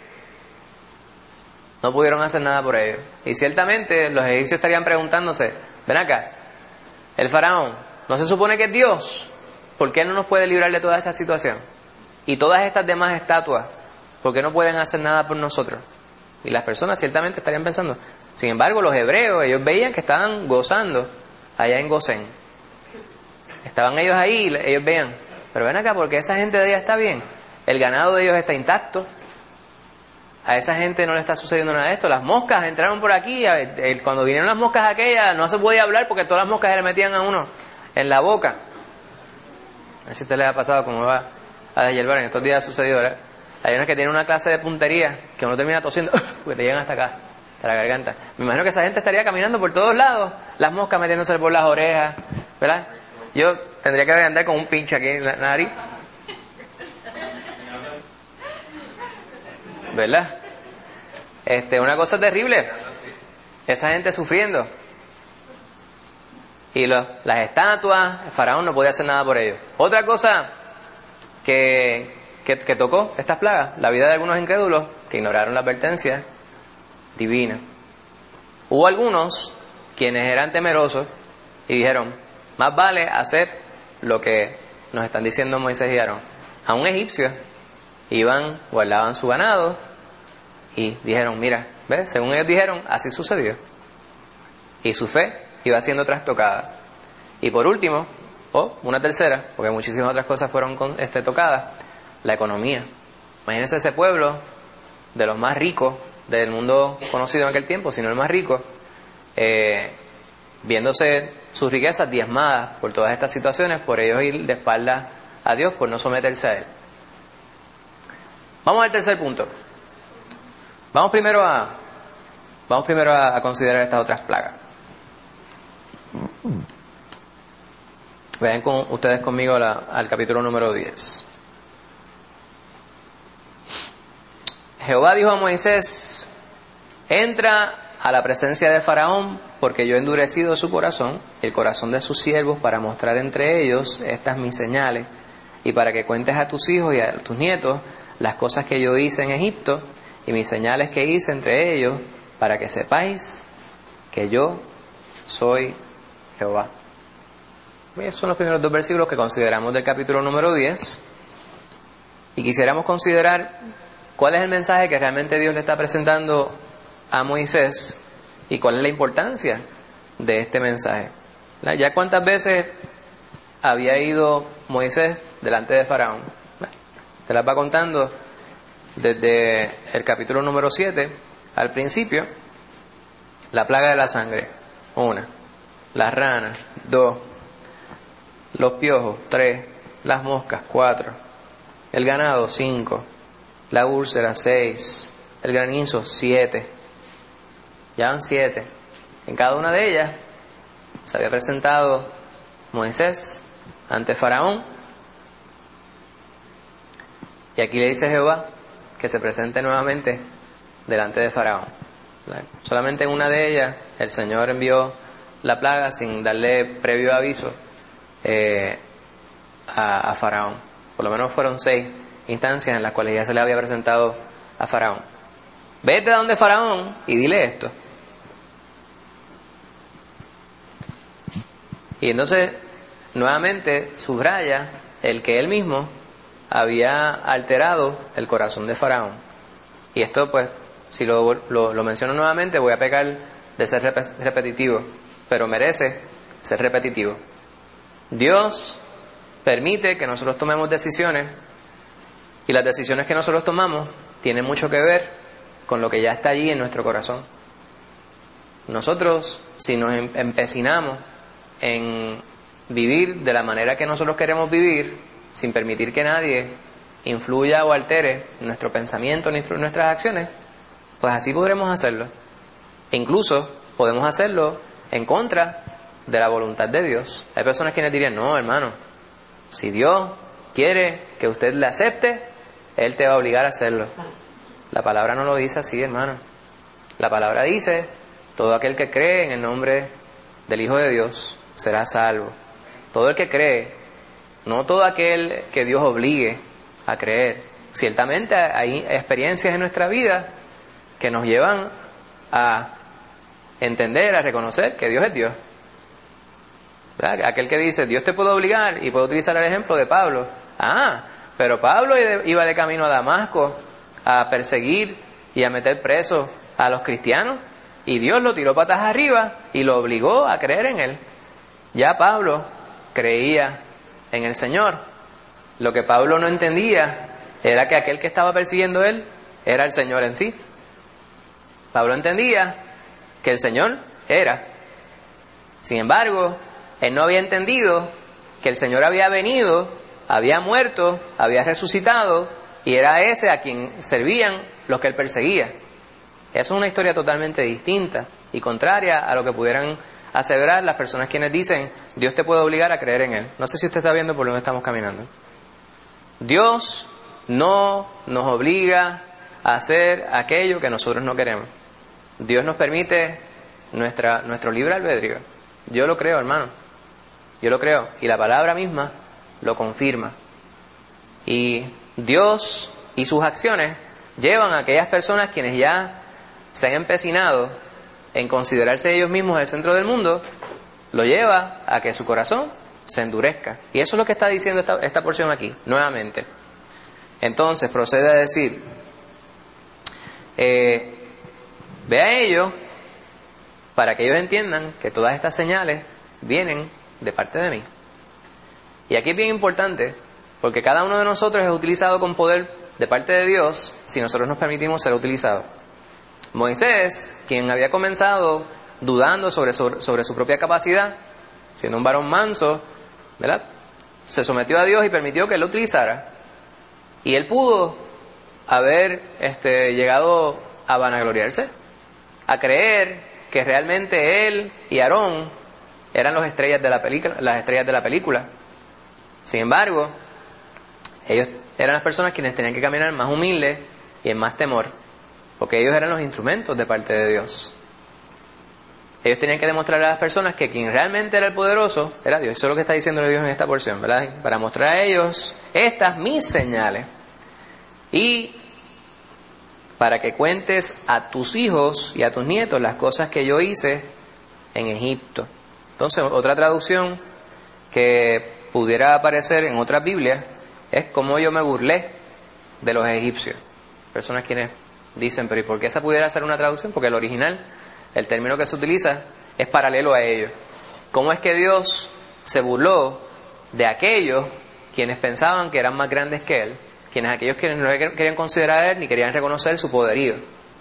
no pudieron hacer nada por ellos. Y ciertamente los egipcios estarían preguntándose, ven acá, el faraón, ¿no se supone que es Dios? ¿Por qué no nos puede librar de toda esta situación? Y todas estas demás estatuas, ¿por qué no pueden hacer nada por nosotros? Y las personas ciertamente estarían pensando. Sin embargo, los hebreos, ellos veían que estaban gozando allá en Gosén. Estaban ellos ahí, ellos veían, pero ven acá, porque esa gente de allá está bien. El ganado de ellos está intacto. A esa gente no le está sucediendo nada de esto. Las moscas entraron por aquí. Cuando vinieron las moscas aquellas, no se podía hablar porque todas las moscas se le metían a uno en la boca. A ver si a usted les ha pasado como va a deshiervar. En estos días ha sucedido, ¿verdad? Hay unas que tienen una clase de puntería que uno termina tosiendo porque te llegan hasta acá, hasta la garganta. Me imagino que esa gente estaría caminando por todos lados, las moscas metiéndose por las orejas, ¿verdad? Yo tendría que andar con un pinche aquí en la nariz, ¿verdad? Este, una cosa terrible, esa gente sufriendo. Y lo, las estatuas, el faraón no podía hacer nada por ellos. Otra cosa que, que, que tocó estas plagas, la vida de algunos incrédulos que ignoraron la advertencia divina. Hubo algunos quienes eran temerosos y dijeron, más vale hacer lo que nos están diciendo Moisés y Aarón. A un egipcio iban, guardaban su ganado y dijeron, mira, ¿ves? Según ellos dijeron, así sucedió. Y su fe iba siendo trastocada. Y por último, o oh, una tercera, porque muchísimas otras cosas fueron con, este, tocadas, la economía. Imagínense ese pueblo de los más ricos del mundo conocido en aquel tiempo, sino el más rico, eh, viéndose sus riquezas diezmadas por todas estas situaciones, por ellos ir de espaldas a Dios, por no someterse a Él. Vamos al tercer punto. Vamos primero a vamos primero a, a considerar estas otras plagas. Vean con ustedes conmigo la, al capítulo número diez. Jehová dijo a Moisés, entra a la presencia de Faraón, porque yo he endurecido su corazón, el corazón de sus siervos, para mostrar entre ellos estas mis señales, y para que cuentes a tus hijos y a tus nietos las cosas que yo hice en Egipto, y mis señales que hice entre ellos, para que sepáis que yo soy Jehová. Esos son los primeros dos versículos que consideramos del capítulo número diez, y quisiéramos considerar cuál es el mensaje que realmente Dios le está presentando a Moisés y cuál es la importancia de este mensaje. Ya cuántas veces había ido Moisés delante de Faraón. Te las va contando desde el capítulo número siete al principio. La plaga de la sangre, una. Las ranas, dos. Los piojos, tres. Las moscas, cuatro. El ganado, cinco. La úlcera, seis. El granizo, siete. Ya van siete. En cada una de ellas se había presentado Moisés ante Faraón. Y aquí le dice Jehová que se presente nuevamente delante de Faraón. Solamente en una de ellas el Señor envió la plaga sin darle previo aviso eh, a, a Faraón. Por lo menos fueron seis instancias en las cuales ya se le había presentado a Faraón. Vete a donde Faraón y dile esto. Y entonces nuevamente subraya el que él mismo había alterado el corazón de Faraón. Y esto pues, si lo, lo, lo menciono nuevamente, voy a pecar de ser rep- repetitivo, pero merece ser repetitivo. Dios permite que nosotros tomemos decisiones, y las decisiones que nosotros tomamos tienen mucho que ver con lo que ya está allí en nuestro corazón. Nosotros, si nos empecinamos en vivir de la manera que nosotros queremos vivir, sin permitir que nadie influya o altere nuestro pensamiento ni nuestras acciones, pues así podremos hacerlo. E incluso podemos hacerlo en contra de la voluntad de Dios. Hay personas quienes dirían, no, hermano, si Dios quiere que usted le acepte, Él te va a obligar a hacerlo. La palabra no lo dice así, hermano. La palabra dice, todo aquel que cree en el nombre del Hijo de Dios será salvo. Todo el que cree, no todo aquel que Dios obligue a creer. Ciertamente hay experiencias en nuestra vida que nos llevan a entender, a reconocer que Dios es Dios. ¿Verdad? Aquel que dice, Dios te puede obligar, y puedo utilizar el ejemplo de Pablo. Ah, pero Pablo iba de camino a Damasco a perseguir y a meter presos a los cristianos, y Dios lo tiró patas arriba y lo obligó a creer en Él. Ya Pablo creía en el Señor. Lo que Pablo no entendía era que aquel que estaba persiguiendo a él era el Señor en sí. Pablo entendía que el Señor era. Sin embargo, él no había entendido que el Señor había venido, había muerto, había resucitado, y era ese a quien servían los que él perseguía. Esa es una historia totalmente distinta y contraria a lo que pudieran aseverar las personas quienes dicen, Dios te puede obligar a creer en Él. No sé si usted está viendo por dónde estamos caminando. Dios no nos obliga a hacer aquello que nosotros no queremos. Dios nos permite nuestra, nuestro libre albedrío. Yo lo creo, hermano. Yo lo creo. Y la palabra misma lo confirma. Y Dios y sus acciones llevan a aquellas personas quienes ya se han empecinado en considerarse ellos mismos el centro del mundo, lo lleva a que su corazón se endurezca. Y eso es lo que está diciendo esta, esta porción aquí, nuevamente. Entonces procede a decir, eh, ve a ellos para que ellos entiendan que todas estas señales vienen de parte de mí. Y aquí es bien importante, porque cada uno de nosotros es utilizado con poder de parte de Dios si nosotros nos permitimos ser utilizados. Moisés, quien había comenzado dudando sobre, sobre, sobre su propia capacidad, siendo un varón manso, ¿verdad?, se sometió a Dios y permitió que él lo utilizara. Y él pudo haber este, llegado a vanagloriarse, a creer que realmente él y Aarón eran las estrellas de la película, las estrellas de la película. Sin embargo, ellos eran las personas quienes tenían que caminar más humildes y en más temor, porque ellos eran los instrumentos de parte de Dios. Ellos tenían que demostrarle a las personas que quien realmente era el poderoso era Dios. Eso es lo que está diciendo Dios en esta porción, ¿verdad? Para mostrar a ellos estas mis señales y para que cuentes a tus hijos y a tus nietos las cosas que yo hice en Egipto. Entonces, otra traducción que pudiera aparecer en otras Biblias es como yo me burlé de los egipcios. Personas quienes dicen, pero ¿y por qué esa pudiera ser una traducción? Porque el original, el término que se utiliza, es paralelo a ello. ¿Cómo es que Dios se burló de aquellos quienes pensaban que eran más grandes que Él? Quienes aquellos quienes no querían considerar a Él ni querían reconocer su poderío.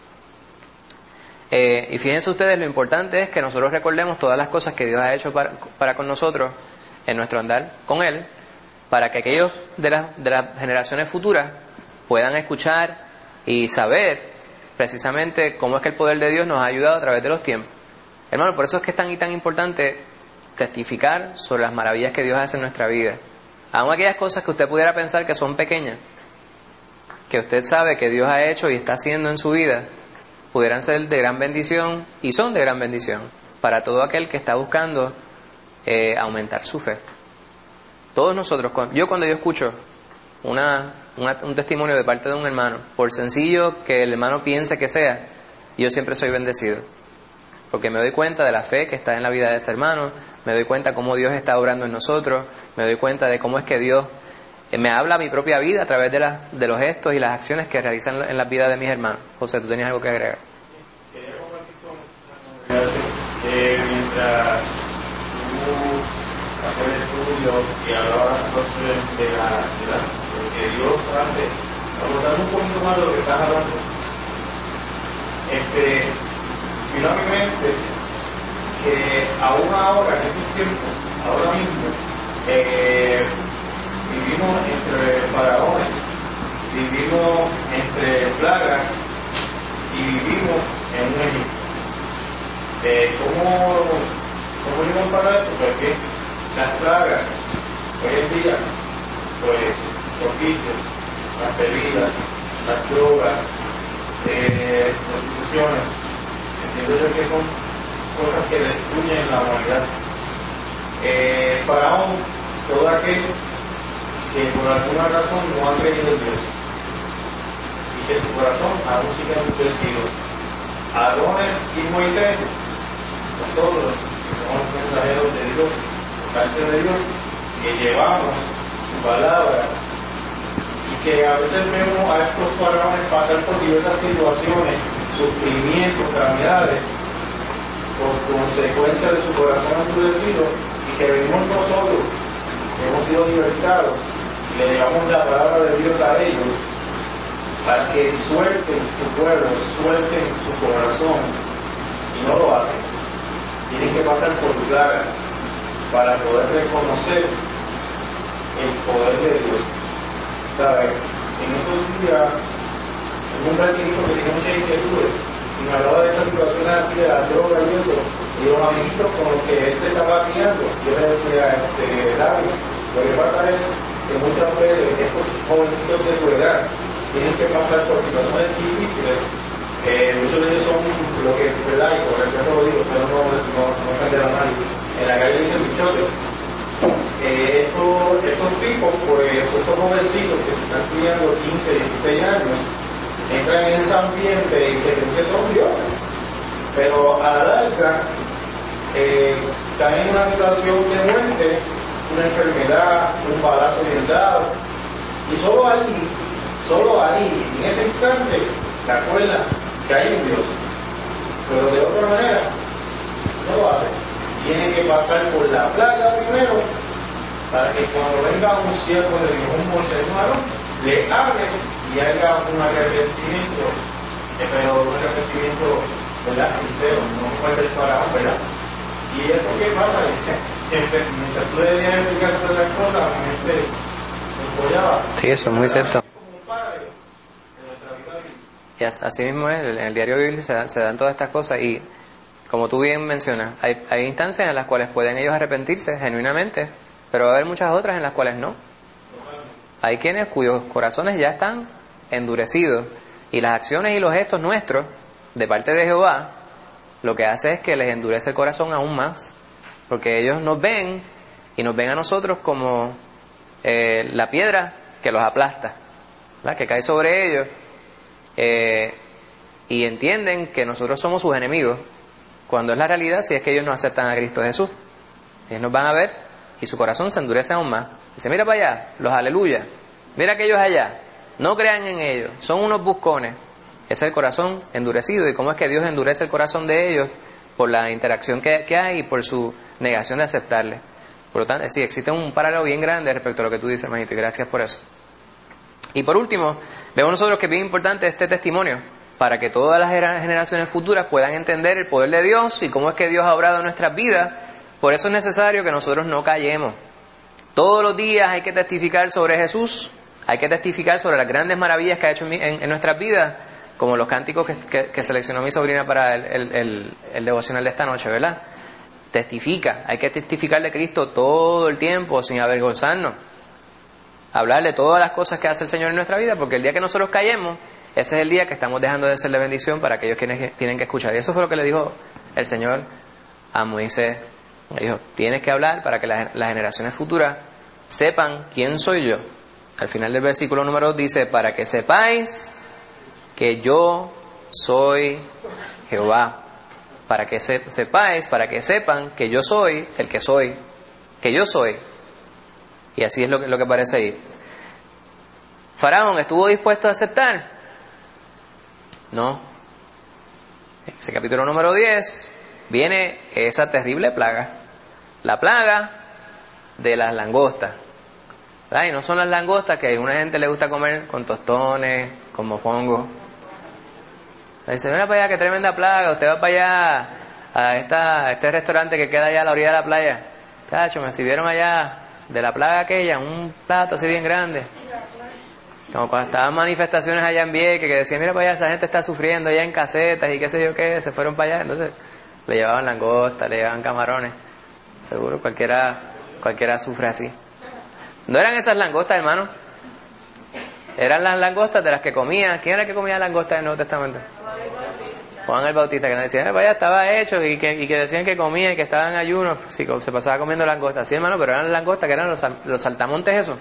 Eh, y fíjense ustedes, lo importante es que nosotros recordemos todas las cosas que Dios ha hecho para, para con nosotros en nuestro andar con Él, para que aquellos de las, de las generaciones futuras puedan escuchar y saber precisamente cómo es que el poder de Dios nos ha ayudado a través de los tiempos. Hermano, por eso es que es tan y tan importante testificar sobre las maravillas que Dios hace en nuestra vida. Aun aquellas cosas que usted pudiera pensar que son pequeñas, que usted sabe que Dios ha hecho y está haciendo en su vida, pudieran ser de gran bendición y son de gran bendición para todo aquel que está buscando eh, aumentar su fe. Todos nosotros, yo cuando yo escucho una, una, un testimonio de parte de un hermano, por sencillo que el hermano piense que sea, yo siempre soy bendecido, porque me doy cuenta de la fe que está en la vida de ese hermano, me doy cuenta cómo Dios está obrando en nosotros, me doy cuenta de cómo es que Dios me habla a mi propia vida a través de, la, de los gestos y las acciones que realizan en la vida de mis hermanos. José, ¿tú tenías algo que agregar? Quería compartir con la comunidad que mientras tú hacías el estudio y hablabas de la ciudad, de lo que Dios hace, abordando un poquito más de lo que estás hablando, este, vino a mi mente que aún ahora, en estos tiempos, ahora mismo, eh, vivimos entre faraones, vivimos entre plagas y vivimos en un Egipto. Eh, ¿cómo, ¿Cómo voy a comparar esto porque las plagas hoy en día, pues los vicios, las bebidas, las drogas, eh, prostituciones, entiendo yo que son cosas que destruyen la humanidad. Eh, Faraón, todo aquello que por alguna razón no ha creído en Dios y que su corazón aún sigue endurecido. Aarón y Moisés, nosotros que somos mensajeros de Dios, parte de Dios, que llevamos su palabra y que a veces vemos a estos faraones pasar por diversas situaciones, sufrimientos, calamidades, por consecuencia de su corazón endurecido, y que venimos nosotros, que hemos sido libertados, y le llevamos la palabra de Dios a ellos, para que suelten su pueblo, suelten su corazón, y no lo hacen. Tienen que pasar por plagas para poder reconocer el poder de Dios. ¿Sabes? En estos días, en un versículo que tiene muchas inquietudes, y me hablaba de estas situaciones así de la droga y eso, y los amiguitos con los que él se estaba criando, yo le decía, este, David, lo que pasa es que muchas veces estos jovencitos de tu edad tienen que pasar por situaciones difíciles. Eh, muchos de ellos son lo que es verdad, y por el que lo digo, pero no, no, no ofender a nadie. En la calle dicen bichotes. Eh, estos, estos tipos, pues, estos jovencitos que se están criando quince, dieciséis años, entran en ese ambiente y se creen que son dioses. Pero a la larga, eh, están en una situación de muerte, una enfermedad, un balazo bien dado, y solo ahí, solo ahí, en ese instante, se acuerdan que hay un Dios. Pero de otra manera, no lo hacen. Tienen que pasar por la plaga primero, para que cuando venga un siervo de Dios, un Moisés, un Aarón, le hable y haga un arrepentimiento, eh, pero un arrepentimiento, ¿verdad?, sincero, no puede ser faraón, ¿verdad? Y eso que pasa, mientras tú debías explicar todas esas cosas, la gente se empollaba. Sí, eso es muy cierto. Como padre de nuestra vida. Y así mismo es, en el diario bíblico se dan, se dan todas estas cosas, y como tú bien mencionas, hay, hay instancias en las cuales pueden ellos arrepentirse genuinamente, pero va a haber muchas otras en las cuales no. Hay quienes cuyos corazones ya están endurecidos, y las acciones y los gestos nuestros de parte de Jehová lo que hace es que les endurece el corazón aún más, porque ellos nos ven y nos ven a nosotros como eh, la piedra que los aplasta, ¿verdad?, que cae sobre ellos, eh, y entienden que nosotros somos sus enemigos, cuando es la realidad si es que ellos no aceptan a Cristo Jesús. Ellos nos van a ver y su corazón se endurece aún más. Dice, mira para allá, los aleluya, mira aquellos allá, no crean en ellos, son unos buscones. Ese es el corazón endurecido. ¿Y cómo es que Dios endurece el corazón de ellos? Por la interacción que, que hay y por su negación de aceptarle. Por lo tanto, sí, existe un paralelo bien grande respecto a lo que tú dices, hermanito, y gracias por eso. Y por último, vemos nosotros que es bien importante este testimonio, para que todas las generaciones futuras puedan entender el poder de Dios y cómo es que Dios ha obrado en nuestras vidas. Por eso es necesario que nosotros no callemos. Todos los días hay que testificar sobre Jesús, hay que testificar sobre las grandes maravillas que ha hecho en, en, en nuestras vidas, como los cánticos que, que, que seleccionó mi sobrina para el, el, el, el devocional de esta noche, ¿verdad? Testifica, hay que testificar de Cristo todo el tiempo sin avergonzarnos. Hablarle todas las cosas que hace el Señor en nuestra vida, porque el día que nosotros callemos, ese es el día que estamos dejando de ser de bendición para aquellos quienes tienen que escuchar. Y eso fue lo que le dijo el Señor a Moisés. Le dijo, tienes que hablar para que las, las generaciones futuras sepan quién soy yo. Al final del versículo número dos dice, para que sepáis que yo soy Jehová. Para que se, sepáis, para que sepan que yo soy el que soy, que yo soy. Y así es lo que, lo que aparece ahí. ¿Faraón estuvo dispuesto a aceptar? No. En ese capítulo número diez viene esa terrible plaga. La plaga de las langostas. ¿Verdad? Y no son las langostas que a una gente le gusta comer con tostones, con mofongo. Dice, mira para allá, qué tremenda plaga. Usted va para allá a, esta, a este restaurante que queda allá a la orilla de la playa. Cacho, me sirvieron allá de la plaga aquella, un plato así bien grande. Como cuando estaban manifestaciones allá en Vieques, que decían, mira para allá, esa gente está sufriendo allá en casetas y qué sé yo qué, se fueron para allá. Entonces le llevaban langostas, le llevaban camarones. Seguro cualquiera, cualquiera sufre así. No eran esas langostas, hermano. Eran las langostas de las que comía. ¿Quién era el que comía langostas del Nuevo Testamento? Juan el Bautista, que nos decía, vaya, estaba hecho, y que, y que decían que comía y que estaba en ayuno. Sí, se pasaba comiendo langostas. Sí, hermano, pero eran langostas que eran los, los saltamontes, eso.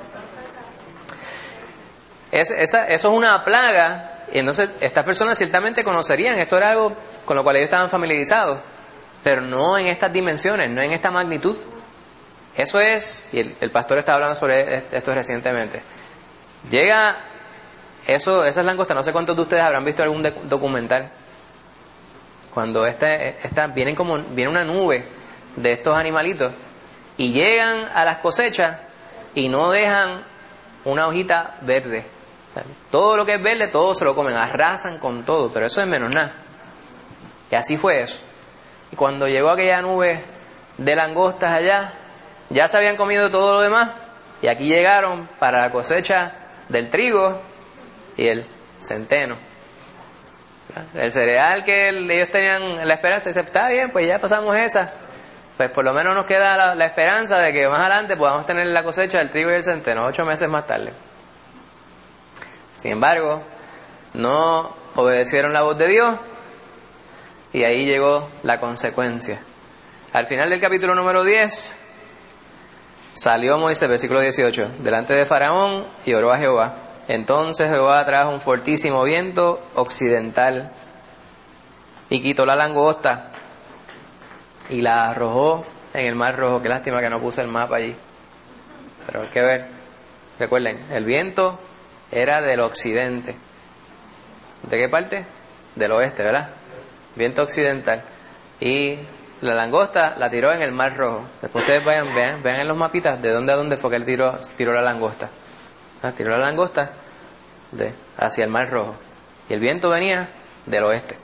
Es, esa, eso es una plaga. Y entonces estas personas ciertamente conocerían. Esto era algo con lo cual ellos estaban familiarizados. Pero no en estas dimensiones, no en esta magnitud. Eso es, y el, el pastor estaba hablando sobre esto recientemente. Llega eso, esas langostas, no sé cuántos de ustedes habrán visto algún de, documental. Cuando este, esta, vienen como, viene una nube de estos animalitos y llegan a las cosechas y no dejan una hojita verde. O sea, todo lo que es verde, todo se lo comen, arrasan con todo, pero eso es menos nada. Y así fue eso. Y cuando llegó aquella nube de langostas allá, ya se habían comido todo lo demás, y aquí llegaron para la cosecha del trigo y el centeno. El cereal que ellos tenían la esperanza, dice, está bien, pues ya pasamos esa, pues por lo menos nos queda la, la esperanza de que más adelante podamos tener la cosecha del trigo y el centeno, ocho meses más tarde. Sin embargo, no obedecieron la voz de Dios, y ahí llegó la consecuencia. Al final del capítulo número diez, salió Moisés, versículo dieciocho, delante de Faraón y oró a Jehová. Entonces Jehová trajo un fortísimo viento occidental y quitó la langosta y la arrojó en el mar Rojo. Qué lástima que no puse el mapa allí, pero hay que ver. Recuerden, el viento era del occidente. ¿De qué parte? Del oeste, ¿verdad? Viento occidental. Y la langosta la tiró en el mar Rojo. Después ustedes vayan, vean, vean en los mapitas de dónde a dónde fue que él tiró, tiró la langosta. Ah, tiró la langosta de, hacia el mar Rojo. Y el viento venía del oeste.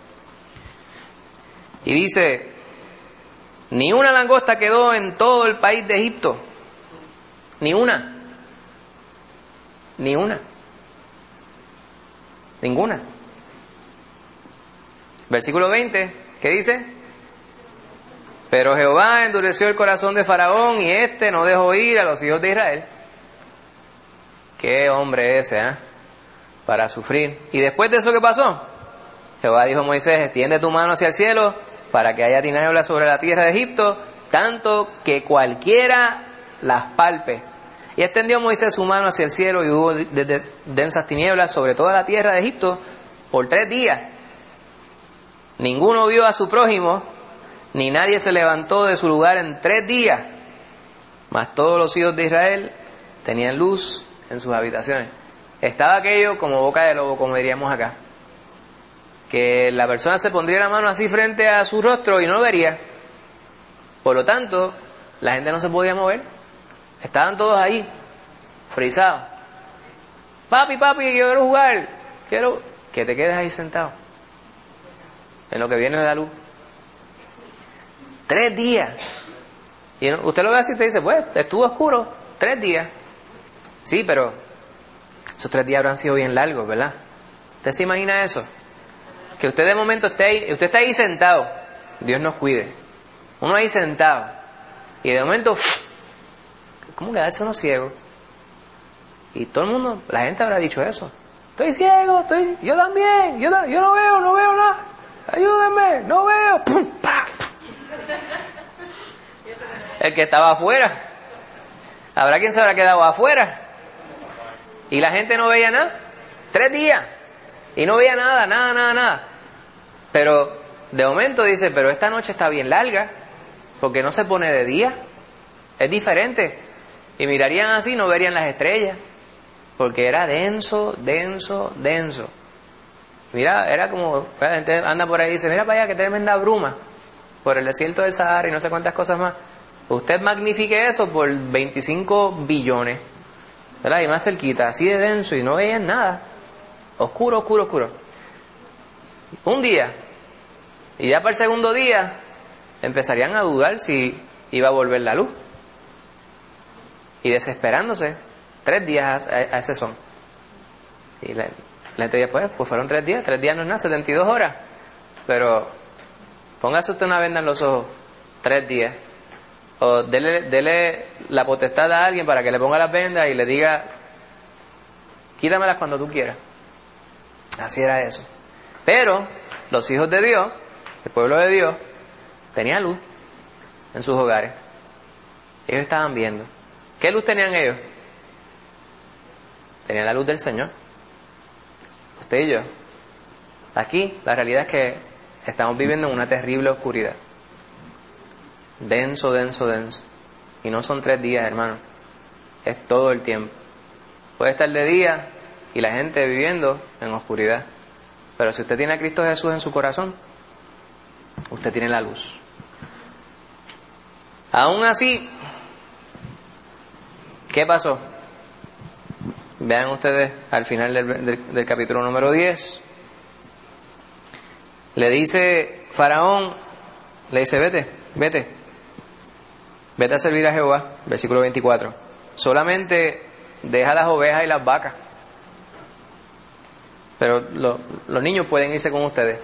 Y dice, ni una langosta quedó en todo el país de Egipto. Ni una. Ni una. Ninguna. Versículo veinte, ¿qué dice? Pero Jehová endureció el corazón de Faraón y éste no dejó ir a los hijos de Israel. Qué hombre ese, ¿eh? Para sufrir. Y después de eso, ¿qué pasó? Jehová dijo a Moisés, extiende tu mano hacia el cielo para que haya tinieblas sobre la tierra de Egipto, tanto que cualquiera las palpe. Y extendió Moisés su mano hacia el cielo y hubo de, de, densas tinieblas sobre toda la tierra de Egipto por tres días. Ninguno vio a su prójimo, ni nadie se levantó de su lugar en tres días. Mas todos los hijos de Israel tenían luz en sus habitaciones. Estaba aquello como boca de lobo, como diríamos acá. Que la persona se pondría la mano así frente a su rostro y no lo vería. Por lo tanto, la gente no se podía mover. Estaban todos ahí, frisados. Papi, papi, yo quiero jugar. Quiero que te quedes ahí sentado. En lo que viene de la luz. Tres días. Y usted lo ve así y te dice, pues, estuvo oscuro. Tres días. Sí, pero esos tres días habrán sido bien largos, ¿verdad? ¿Usted se imagina eso? Que usted de momento esté ahí, usted está ahí sentado. Dios nos cuide. Uno ahí sentado. Y de momento, ¿cómo quedarse uno ciego? Y todo el mundo, la gente habrá dicho eso. Estoy ciego, estoy, yo también, yo, yo no veo, no veo nada. Ayúdenme, no veo. ¡Pum! ¡Pam! El que estaba afuera. ¿Habrá quien se habrá quedado afuera? Y la gente no veía nada. Tres días. Y no veía nada, nada, nada, nada. Pero de momento dice, pero esta noche está bien larga. Porque no se pone de día. Es diferente. Y mirarían así, no verían las estrellas. Porque era denso, denso, denso. Mira, era como, la gente anda por ahí y dice, mira para allá, que tremenda bruma. Por el desierto del Sahara y no sé cuántas cosas más. Usted magnifique eso por veinticinco billones. ¿Verdad? Y más cerquita, así de denso y no veían nada. Oscuro, oscuro, oscuro. Un día. Y ya para el segundo día empezarían a dudar si iba a volver la luz. Y desesperándose. Tres días a, a ese son. Y la, la gente dice, pues, pues fueron tres días. Tres días no es nada, setenta y dos horas. Pero póngase usted una venda en los ojos. Tres días. o dele, dele la potestad a alguien para que le ponga las vendas y le diga, quítamelas cuando tú quieras. Así era eso. Pero los hijos de Dios, el pueblo de Dios, tenían luz en sus hogares. Ellos estaban viendo. ¿Qué luz tenían ellos? Tenían la luz del Señor. Usted y yo. Aquí la realidad es que estamos viviendo en una terrible oscuridad. Denso, denso, denso. Y no son tres días, hermano. Es todo el tiempo. Puede estar de día y la gente viviendo en oscuridad. Pero si usted tiene a Cristo Jesús en su corazón, usted tiene la luz. Aún así, ¿qué pasó? Vean ustedes al final del, del, del capítulo número diez. Le dice Faraón, le dice, vete, vete, vete a servir a Jehová, versículo veinticuatro. Solamente deja las ovejas y las vacas, pero lo, los niños pueden irse con ustedes.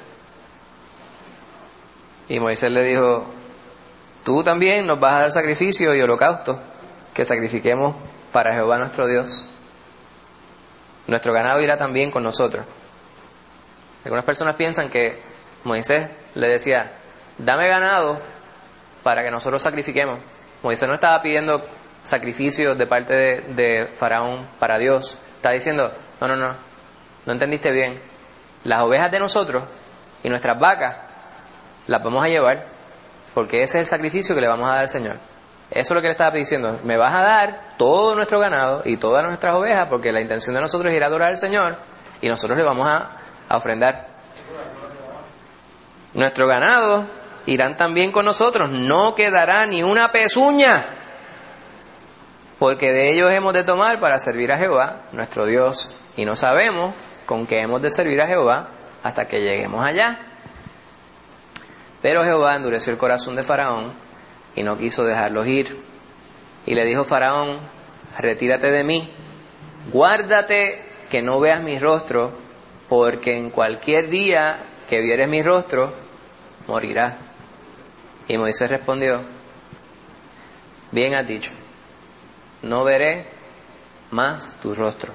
Y Moisés le dijo, tú también nos vas a dar sacrificio y holocausto que sacrifiquemos para Jehová nuestro Dios. Nuestro ganado irá también con nosotros. Algunas personas piensan que Moisés le decía, dame ganado para que nosotros sacrifiquemos. Moisés no estaba pidiendo sacrificios de parte de, de Faraón para Dios. Estaba diciendo, no, no, no, no entendiste bien. Las ovejas de nosotros y nuestras vacas las vamos a llevar, porque ese es el sacrificio que le vamos a dar al Señor. Eso es lo que le estaba diciendo. Me vas a dar todo nuestro ganado y todas nuestras ovejas, porque la intención de nosotros es ir a adorar al Señor y nosotros le vamos a, a ofrendar. Nuestro ganado irán también con nosotros, no quedará ni una pezuña, porque de ellos hemos de tomar para servir a Jehová, nuestro Dios, y no sabemos con qué hemos de servir a Jehová hasta que lleguemos allá. Pero Jehová endureció el corazón de Faraón y no quiso dejarlos ir. Y le dijo Faraón, retírate de mí, guárdate que no veas mi rostro, porque en cualquier día que vieres mi rostro, morirás. Y Moisés respondió, bien has dicho, no veré más tu rostro.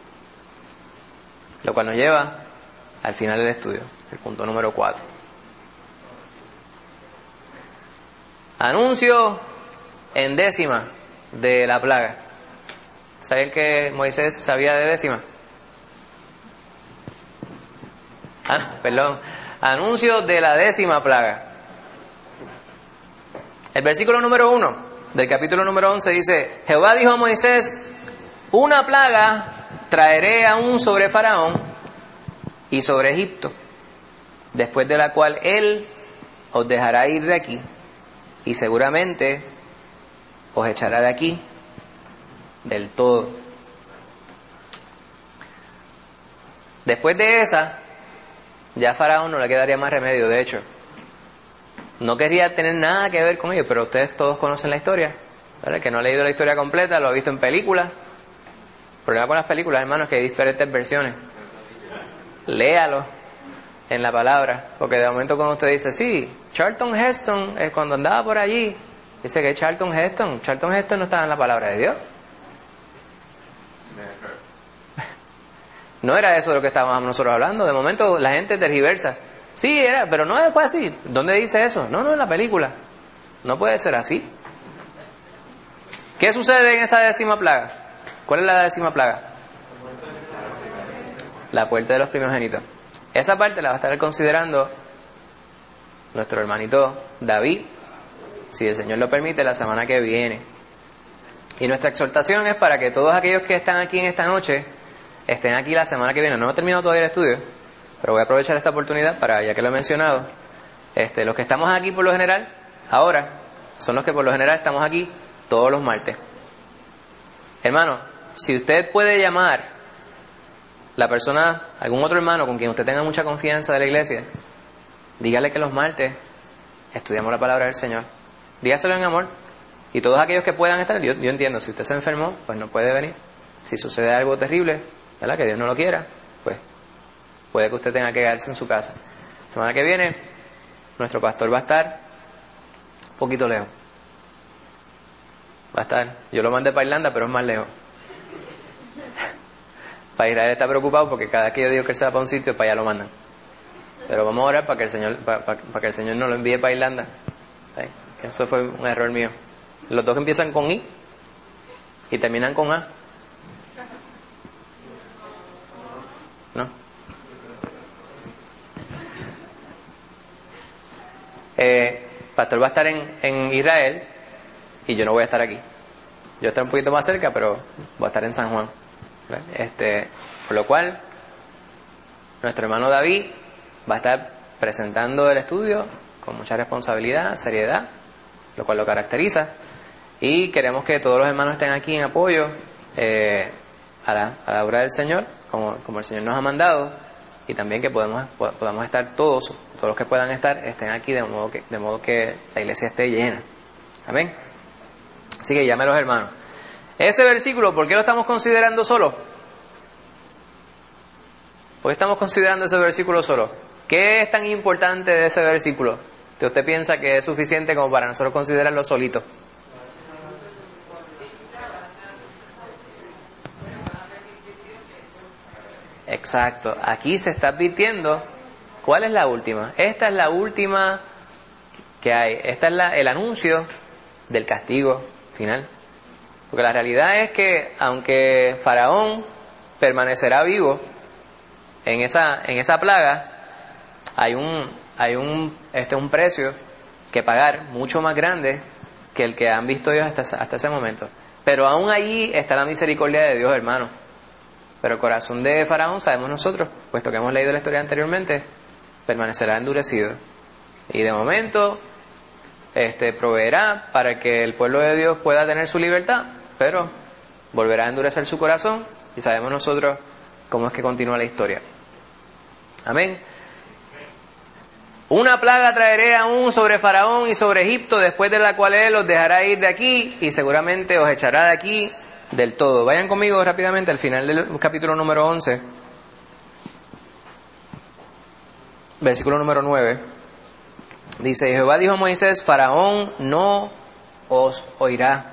Lo cual nos lleva al final del estudio, el punto número cuatro. Anuncio en décima de la plaga. ¿Saben que Moisés sabía de décima? Ah, perdón. Anuncio de la décima plaga. El versículo número uno del capítulo número once dice, Jehová dijo a Moisés, una plaga traeré aún sobre Faraón y sobre Egipto, después de la cual él os dejará ir de aquí y seguramente os echará de aquí del todo. Después de esa, ya a Faraón no le quedaría más remedio. De hecho, no quería tener nada que ver con ellos, pero ustedes todos conocen la historia, ¿verdad? El que no ha leído la historia completa, lo ha visto en películas. El problema con las películas, hermanos, es que hay diferentes versiones. Léalo en la palabra, porque de momento cuando usted dice, sí, Charlton Heston, es cuando andaba por allí, dice que Charlton Heston, Charlton Heston no estaba en la palabra de Dios. No era eso de lo que estábamos nosotros hablando. De momento la gente tergiversa. Sí, era, pero no fue así. ¿Dónde dice eso? No, no, en la película. No puede ser así. ¿Qué sucede en esa décima plaga? ¿Cuál es la décima plaga? La puerta de los primogénitos. Esa parte la va a estar considerando nuestro hermanito David, si el Señor lo permite, la semana que viene. Y nuestra exhortación es para que todos aquellos que están aquí en esta noche estén aquí la semana que viene. No he terminado todavía el estudio, pero voy a aprovechar esta oportunidad para, ya que lo he mencionado, este, los que estamos aquí por lo general, ahora, son los que por lo general estamos aquí todos los martes. Hermano, si usted puede llamar la persona, algún otro hermano con quien usted tenga mucha confianza de la iglesia, dígale que los martes estudiamos la palabra del Señor. Dígaselo en amor. Y todos aquellos que puedan estar, yo, yo entiendo, si usted se enfermó, pues no puede venir. Si sucede algo terrible, ¿verdad? Que Dios no lo quiera, pues puede que usted tenga que quedarse en su casa. La semana que viene, nuestro pastor va a estar un poquito lejos. Va a estar. Yo lo mandé para Irlanda, pero es más lejos. Para Israel está preocupado porque cada vez que yo digo que él se va para un sitio, para allá lo mandan. Pero vamos a orar para que el Señor, para, para, para que el Señor nos lo envíe para Irlanda. ¿Sí? Eso fue un error mío. Los dos empiezan con I y terminan con A. ¿No? Eh, Pastor va a estar en, en Israel y yo no voy a estar aquí. Yo voy a estar un poquito más cerca, pero voy a estar en San Juan. Este, por lo cual, nuestro hermano David va a estar presentando el estudio con mucha responsabilidad, seriedad, lo cual lo caracteriza. Y queremos que todos los hermanos estén aquí en apoyo eh, a, la, a la obra del Señor, como, como el Señor nos ha mandado, y también que podamos, podamos estar todos, todos los que puedan estar, estén aquí de modo que, de modo que la iglesia esté llena. Amén. Así que llame a los hermanos. Ese versículo, ¿por qué lo estamos considerando solo? ¿Por qué estamos considerando ese versículo solo? ¿Qué es tan importante de ese versículo que usted piensa que es suficiente como para nosotros considerarlo solito? Exacto. Aquí se está advirtiendo. ¿Cuál es la última? Esta es la última que hay. Esta es la, el anuncio del castigo final. Porque la realidad es que aunque Faraón permanecerá vivo en esa en esa plaga, hay un hay un este un precio que pagar mucho más grande que el que han visto ellos hasta hasta ese momento. Pero aún allí está la misericordia de Dios, hermano. Pero el corazón de Faraón, sabemos nosotros, puesto que hemos leído la historia anteriormente, permanecerá endurecido. Y de momento este proveerá para que el pueblo de Dios pueda tener su libertad, pero volverá a endurecer su corazón y sabemos nosotros cómo es que continúa la historia. Amén. Una plaga traeré aún sobre Faraón y sobre Egipto, después de la cual él los dejará ir de aquí y seguramente os echará de aquí del todo. Vayan conmigo rápidamente al final del capítulo número once, versículo número nueve. Dice: Jehová dijo a Moisés: Faraón no os oirá,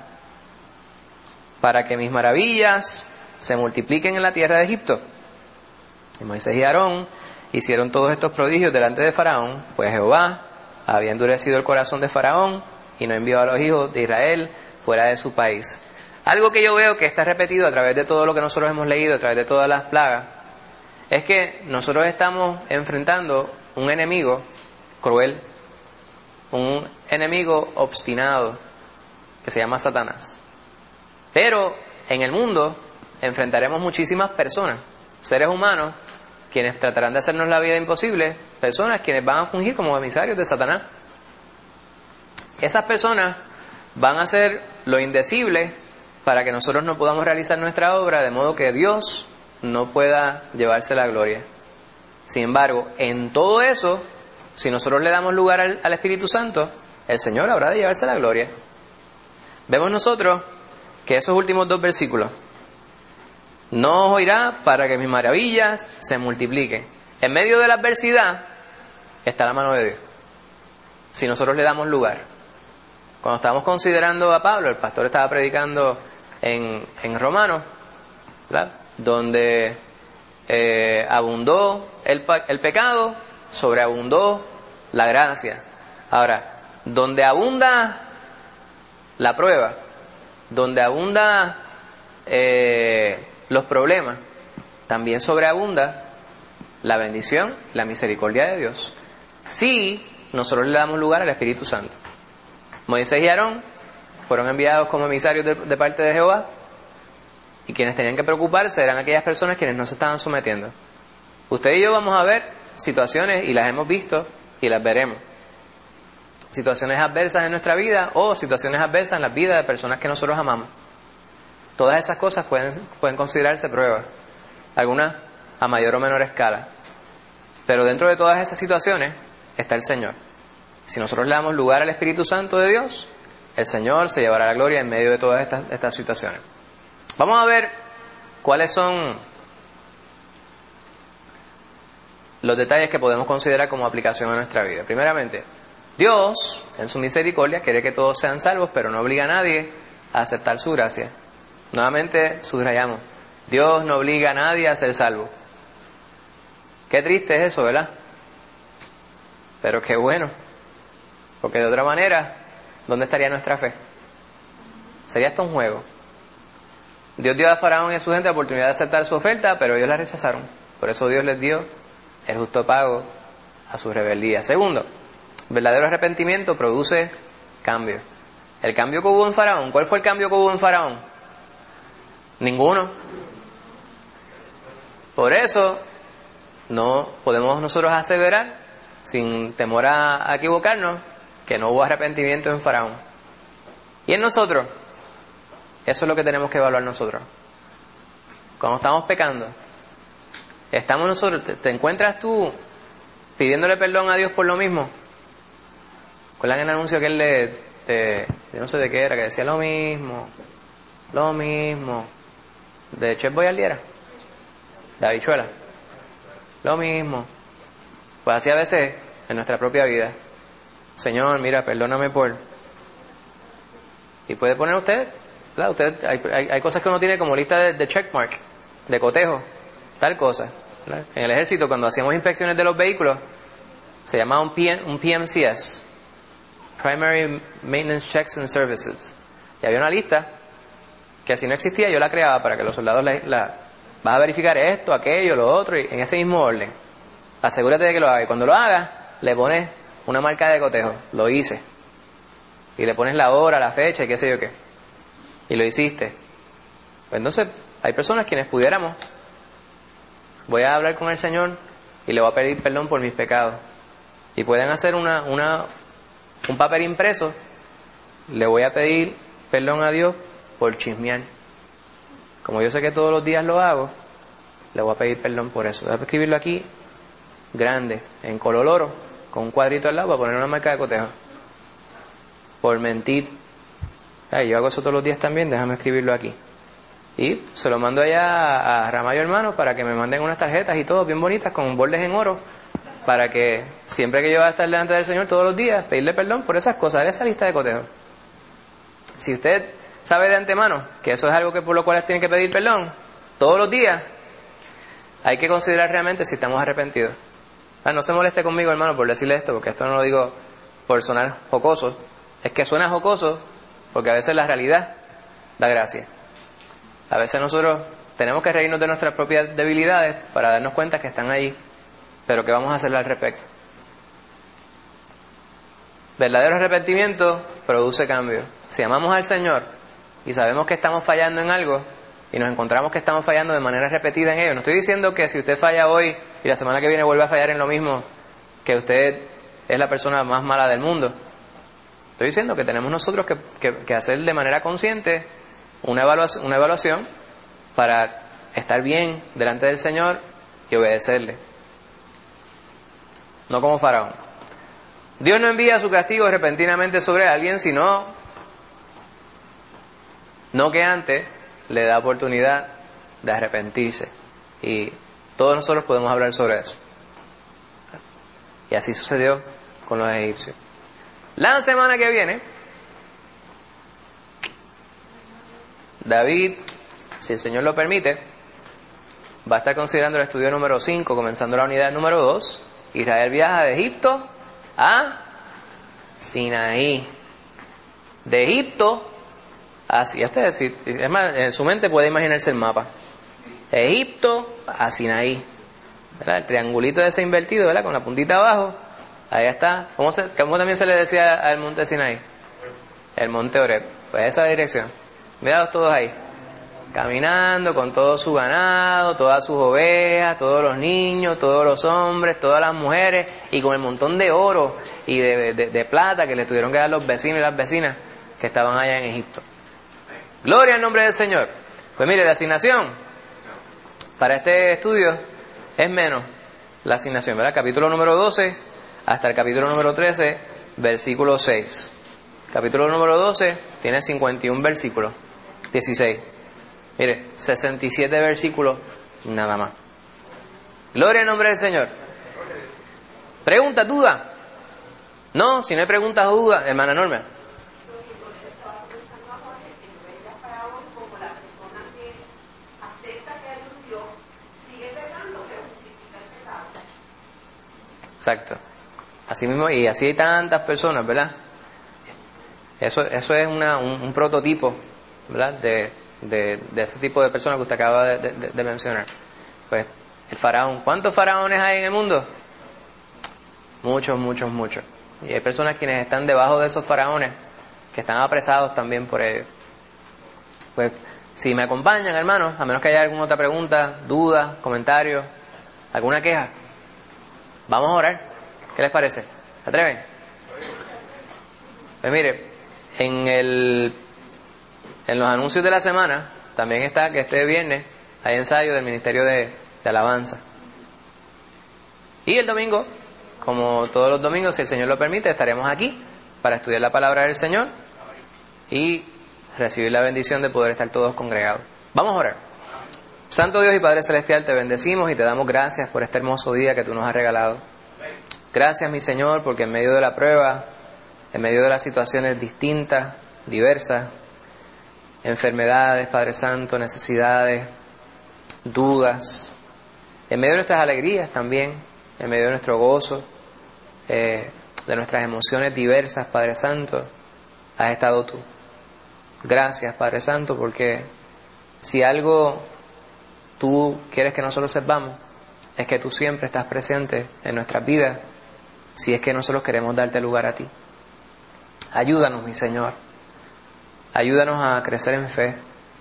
para que mis maravillas se multipliquen en la tierra de Egipto. Y Moisés y Aarón hicieron todos estos prodigios delante de Faraón, pues Jehová había endurecido el corazón de Faraón y no envió a los hijos de Israel fuera de su país. Algo que yo veo que está repetido a través de todo lo que nosotros hemos leído, a través de todas las plagas, es que nosotros estamos enfrentando un enemigo cruel, un enemigo obstinado que se llama Satanás. Pero en el mundo enfrentaremos muchísimas personas, seres humanos, quienes tratarán de hacernos la vida imposible, personas quienes van a fungir como emisarios de Satanás. Esas personas van a hacer lo indecible para que nosotros no podamos realizar nuestra obra, de modo que Dios no pueda llevarse la gloria. Sin embargo, en todo eso, si nosotros le damos lugar al, al Espíritu Santo, el Señor habrá de llevarse la gloria. Vemos nosotros que esos últimos dos versículos: no os oirá para que mis maravillas se multipliquen. En medio de la adversidad está la mano de Dios, si nosotros le damos lugar. Cuando estábamos considerando a Pablo, el pastor estaba predicando en, en Romanos, ¿verdad?, donde eh, abundó el, el pecado, sobreabundó la gracia. Ahora, donde abunda la prueba, donde abunda eh, los problemas, también sobreabunda la bendición, la misericordia de Dios, si nosotros le damos lugar al Espíritu Santo. Moisés y Aarón fueron enviados como emisarios de, de parte de Jehová, y quienes tenían que preocuparse eran aquellas personas quienes no se estaban sometiendo. Usted y yo vamos a ver situaciones, y las hemos visto y las veremos, situaciones adversas en nuestra vida o situaciones adversas en la vida de personas que nosotros amamos. Todas esas cosas pueden, pueden considerarse pruebas, algunas a mayor o menor escala, pero dentro de todas esas situaciones está el Señor. Si nosotros le damos lugar al Espíritu Santo de Dios, el Señor se llevará la gloria en medio de todas estas, estas situaciones. Vamos a ver cuáles son los detalles que podemos considerar como aplicación a nuestra vida. Primeramente, Dios, en su misericordia, quiere que todos sean salvos, pero no obliga a nadie a aceptar su gracia. Nuevamente subrayamos, Dios no obliga a nadie a ser salvo. Qué triste es eso, ¿verdad? Pero qué bueno, porque de otra manera, ¿dónde estaría nuestra fe? Sería esto un juego. Dios dio a Faraón y a su gente la oportunidad de aceptar su oferta, pero ellos la rechazaron. Por eso Dios les dio el justo pago a su rebeldía. Segundo, verdadero arrepentimiento produce cambio. El cambio que hubo en Faraón, ¿cuál fue el cambio que hubo en Faraón? Ninguno. Por eso no podemos nosotros aseverar, sin temor a, a equivocarnos, que no hubo arrepentimiento en Faraón. Y en nosotros, eso es lo que tenemos que evaluar nosotros. Cuando estamos pecando, estamos nosotros, te, te encuentras tú pidiéndole perdón a Dios por lo mismo. ¿Recuerdan el anuncio que él le, de, de no sé de qué era, que decía lo mismo, lo mismo, de Chef Boyardee, de habichuela, lo mismo? Pues así a veces en nuestra propia vida. Señor, mira, perdóname por... Y puede poner usted, claro, usted hay, hay, hay cosas que uno tiene como lista de, de checkmark, de cotejo, tal cosa. ¿Verdad? En el ejército, cuando hacíamos inspecciones de los vehículos, se llamaba un, P M, un P M C S, Primary Maintenance Checks and Services. Y había una lista que si no existía yo la creaba para que los soldados la, la vas a verificar esto, aquello, lo otro, y en ese mismo orden. Asegúrate de que lo haga. Y cuando lo hagas, le pones una marca de cotejo. Lo hice. Y le pones la hora, la fecha y qué sé yo qué. Y lo hiciste. Pues entonces, hay personas quienes pudiéramos. Voy a hablar con el Señor y le voy a pedir perdón por mis pecados. Y pueden hacer una, una, un papel impreso. Le voy a pedir perdón a Dios por chismear. Como yo sé que todos los días lo hago, le voy a pedir perdón por eso. Voy a escribirlo aquí, grande, en color oro, con un cuadrito al lado para poner una marca de cotejo. Por mentir. Ay, yo hago eso todos los días también, déjame escribirlo aquí. Y se lo mando allá a, a Ramallo Hermanos para que me manden unas tarjetas y todo bien bonitas con bordes en oro, para que siempre que yo vaya a estar delante del Señor todos los días, pedirle perdón por esas cosas, dar esa lista de cotejo. Si usted sabe de antemano que eso es algo que por lo cual tiene que pedir perdón todos los días, hay que considerar realmente si estamos arrepentidos. Ah, no se moleste conmigo, hermano, por decirle esto, porque esto no lo digo por sonar jocoso. Es que suena jocoso porque a veces la realidad da gracia. A veces nosotros tenemos que reírnos de nuestras propias debilidades para darnos cuenta que están allí, pero que vamos a hacerle al respecto. Verdadero arrepentimiento produce cambio. Si amamos al Señor y sabemos que estamos fallando en algo y nos encontramos que estamos fallando de manera repetida en ello, no estoy diciendo que si usted falla hoy y la semana que viene vuelve a fallar en lo mismo, que usted es la persona más mala del mundo. Estoy diciendo que tenemos nosotros que, que, que hacer de manera consciente una evaluación, una evaluación para estar bien delante del Señor y obedecerle. No como Faraón. Dios no envía su castigo repentinamente sobre alguien, sino no que antes le da oportunidad de arrepentirse. Y todos nosotros podemos hablar sobre eso. Y así sucedió con los egipcios. La semana que viene, David, si el Señor lo permite, va a estar considerando el estudio número cinco, comenzando la unidad número dos. Israel viaja de Egipto a Sinaí. De Egipto a... Ya ustedes, es más, en su mente puede imaginarse el mapa. Egipto a Sinaí. ¿Verdad? El triangulito ese invertido, ¿verdad? Con la puntita abajo. Ahí está. ¿Cómo, se, ¿Cómo también se le decía al monte Sinaí? El monte Oreb. Pues esa dirección. Mirados todos ahí. Caminando con todo su ganado, todas sus ovejas, todos los niños, todos los hombres, todas las mujeres, y con el montón de oro y de, de, de plata que le tuvieron que dar los vecinos y las vecinas que estaban allá en Egipto. Gloria al nombre del Señor. Pues mire, la asignación para este estudio es menos la asignación, ¿verdad? Capítulo número doce hasta el capítulo número trece, versículo seis. Capítulo número doce tiene cincuenta y uno versículos, dieciséis. Mire, sesenta y siete versículos nada más. Gloria al nombre del Señor. ¿Preguntas, duda? No, si no hay preguntas o dudas, hermana Norma. Exacto. Así mismo, y así hay tantas personas, ¿verdad? Eso, eso es una, un, un prototipo, ¿verdad? De, de, de ese tipo de personas que usted acaba de, de, de mencionar. Pues el faraón. ¿Cuántos faraones hay en el mundo? Muchos, muchos, muchos. Y hay personas quienes están debajo de esos faraones, que están apresados también por ellos. Pues si me acompañan, hermanos, a menos que haya alguna otra pregunta, duda, comentario, alguna queja, vamos a orar. ¿Qué les parece? ¿Se atreven? Pues mire, en el en los anuncios de la semana también está que este viernes hay ensayo del Ministerio de, de Alabanza. Y el domingo, como todos los domingos, si el Señor lo permite, estaremos aquí para estudiar la palabra del Señor y recibir la bendición de poder estar todos congregados. Vamos a orar. Santo Dios y Padre Celestial, te bendecimos y te damos gracias por este hermoso día que tú nos has regalado. Gracias, mi Señor, porque en medio de la prueba, en medio de las situaciones distintas, diversas, enfermedades, Padre Santo, necesidades, dudas, en medio de nuestras alegrías también, en medio de nuestro gozo, eh, de nuestras emociones diversas, Padre Santo, has estado tú. Gracias, Padre Santo, porque si algo tú quieres que nosotros sepamos, es que tú siempre estás presente en nuestras vidas, si es que nosotros queremos darte lugar a ti. Ayúdanos, mi Señor. Ayúdanos a crecer en fe.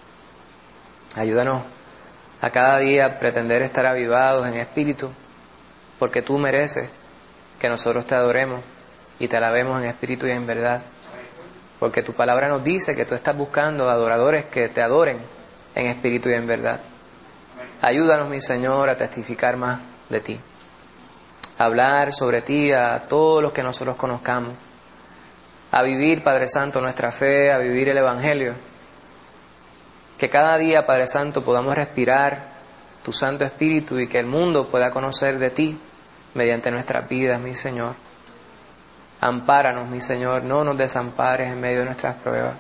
Ayúdanos a cada día pretender estar avivados en espíritu, porque tú mereces que nosotros te adoremos y te alabemos en espíritu y en verdad. Porque tu palabra nos dice que tú estás buscando adoradores que te adoren en espíritu y en verdad. Ayúdanos, mi Señor, a testificar más de ti. A hablar sobre ti a todos los que nosotros conozcamos. A vivir, Padre Santo, nuestra fe, a vivir el Evangelio. Que cada día, Padre Santo, podamos respirar tu Santo Espíritu y que el mundo pueda conocer de ti mediante nuestras vidas, mi Señor. Ampáranos, mi Señor, no nos desampares en medio de nuestras pruebas.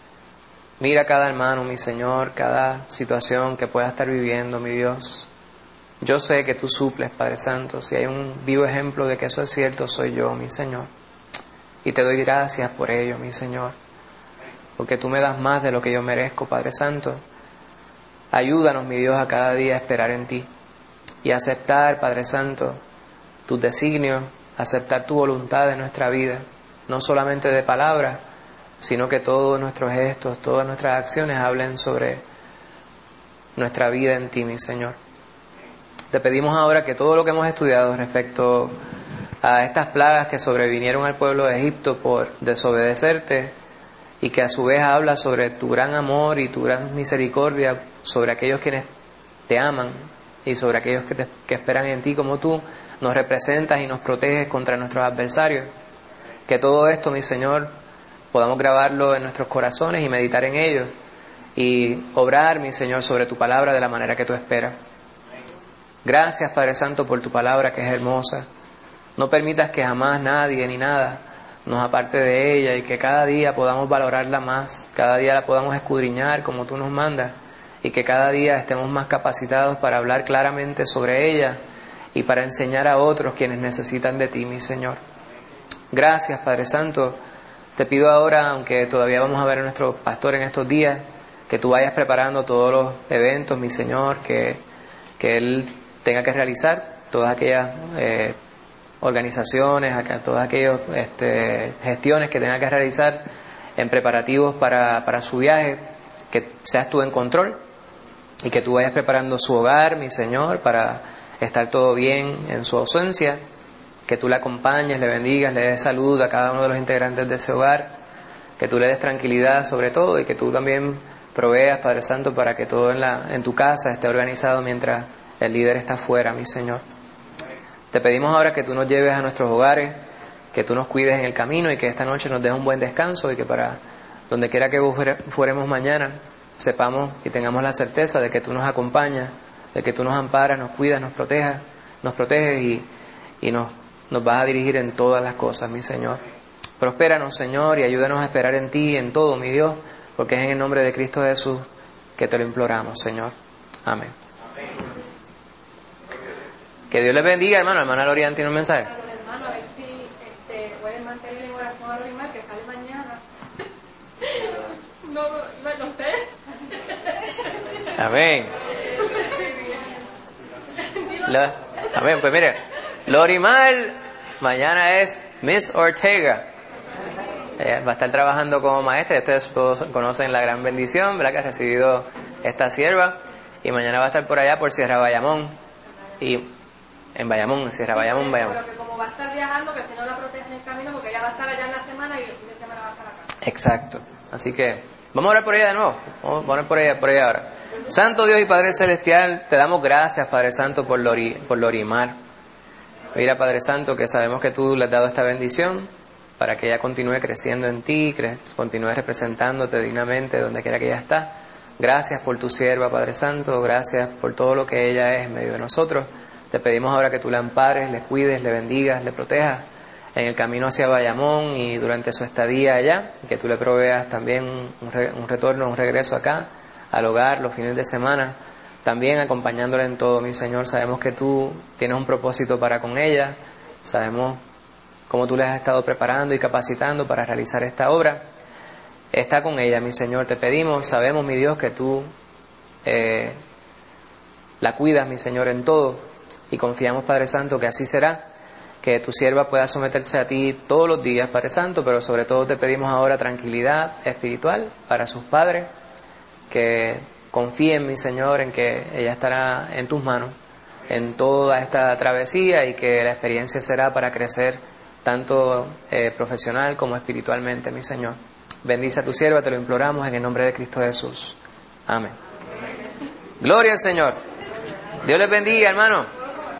Mira cada hermano, mi Señor, cada situación que pueda estar viviendo, mi Dios. Yo sé que tú suples, Padre Santo. Si hay un vivo ejemplo de que eso es cierto, soy yo, mi Señor. Y te doy gracias por ello, mi Señor. Porque tú me das más de lo que yo merezco, Padre Santo. Ayúdanos, mi Dios, a cada día a esperar en ti. Y a aceptar, Padre Santo, tus designios, aceptar tu voluntad en nuestra vida. No solamente de palabras, sino que todos nuestros gestos, todas nuestras acciones hablen sobre nuestra vida en ti, mi Señor. Te pedimos ahora que todo lo que hemos estudiado respecto a estas plagas que sobrevinieron al pueblo de Egipto por desobedecerte, y que a su vez habla sobre tu gran amor y tu gran misericordia sobre aquellos quienes te aman y sobre aquellos que, te, que esperan en ti, como tú nos representas y nos proteges contra nuestros adversarios. Que todo esto, mi Señor, podamos grabarlo en nuestros corazones y meditar en ello y obrar, mi Señor, sobre tu palabra de la manera que tú esperas. Gracias, Padre Santo, por tu palabra que es hermosa. No permitas que jamás nadie ni nada nos aparte de ella y que cada día podamos valorarla más, cada día la podamos escudriñar como tú nos mandas y que cada día estemos más capacitados para hablar claramente sobre ella y para enseñar a otros quienes necesitan de ti, mi Señor. Gracias, Padre Santo. Te pido ahora, aunque todavía vamos a ver a nuestro pastor en estos días, que tú vayas preparando todos los eventos, mi Señor, que, que él tenga que realizar, todas aquellas eh, organizaciones, a todas aquellas este, gestiones que tenga que realizar en preparativos para, para su viaje, que seas tú en control y que tú vayas preparando su hogar, mi Señor, para estar todo bien en su ausencia, que tú le acompañes, le bendigas, le des salud a cada uno de los integrantes de ese hogar, que tú le des tranquilidad sobre todo y que tú también proveas, Padre Santo, para que todo en, la, en tu casa esté organizado mientras el líder está fuera, mi Señor. Te pedimos ahora que tú nos lleves a nuestros hogares, que tú nos cuides en el camino y que esta noche nos des un buen descanso y que para donde quiera que fuéramos mañana sepamos y tengamos la certeza de que tú nos acompañas, de que tú nos amparas, nos cuidas, nos protejas, nos proteges y, y nos, nos vas a dirigir en todas las cosas, mi Señor. Prospéranos, Señor, y ayúdanos a esperar en ti, en todo, mi Dios, porque es en el nombre de Cristo Jesús que te lo imploramos, Señor. Amén. Que Dios les bendiga, hermano. Hermana Lorian tiene un mensaje. A los hermanos, a ver si este, pueden mantener en oración a Lorimar, que sale mañana. No, no, no sé. Amén. Lo- amén. Pues mire, Lorimar mañana es Miss Ortega. Ella va a estar trabajando como maestra. Ustedes todos conocen la gran bendición, ¿verdad?, que ha recibido esta sierva. Y mañana va a estar por allá, por Sierra Bayamón. Y en Bayamón, Sierra Bayamón, Bayamón. Pero que como va a estar viajando, que si no la protegen en el camino, porque ella va a estar allá en la semana y el fin de semana va a estar acá. Exacto. Así que vamos a orar por ella de nuevo. Vamos a orar por ella, por ella ahora. Santo Dios y Padre Celestial, te damos gracias, Padre Santo, por, Lori, por Lorimar. Mira, Padre Santo, que sabemos que tú le has dado esta bendición para que ella continúe creciendo en ti, cre- continúe representándote dignamente donde quiera que ella está. Gracias por tu sierva, Padre Santo. Gracias por todo lo que ella es en medio de nosotros. Te pedimos ahora que tú la ampares, le cuides, le bendigas, le protejas en el camino hacia Bayamón y durante su estadía allá, y que tú le proveas también un, re, un retorno, un regreso acá, al hogar, los fines de semana, también acompañándola en todo, mi Señor. Sabemos que tú tienes un propósito para con ella, sabemos cómo tú le has estado preparando y capacitando para realizar esta obra. Está con ella, mi Señor, te pedimos, sabemos, mi Dios, que tú eh, la cuidas, mi Señor, en todo, y confiamos, Padre Santo, que así será, que tu sierva pueda someterse a ti todos los días, Padre Santo, pero sobre todo te pedimos ahora tranquilidad espiritual para sus padres, que confíen, mi Señor, en que ella estará en tus manos en toda esta travesía y que la experiencia será para crecer tanto eh, profesional como espiritualmente, mi Señor. Bendice a tu sierva, te lo imploramos en el nombre de Cristo Jesús. Amén. Gloria al Señor. Dios les bendiga, hermano.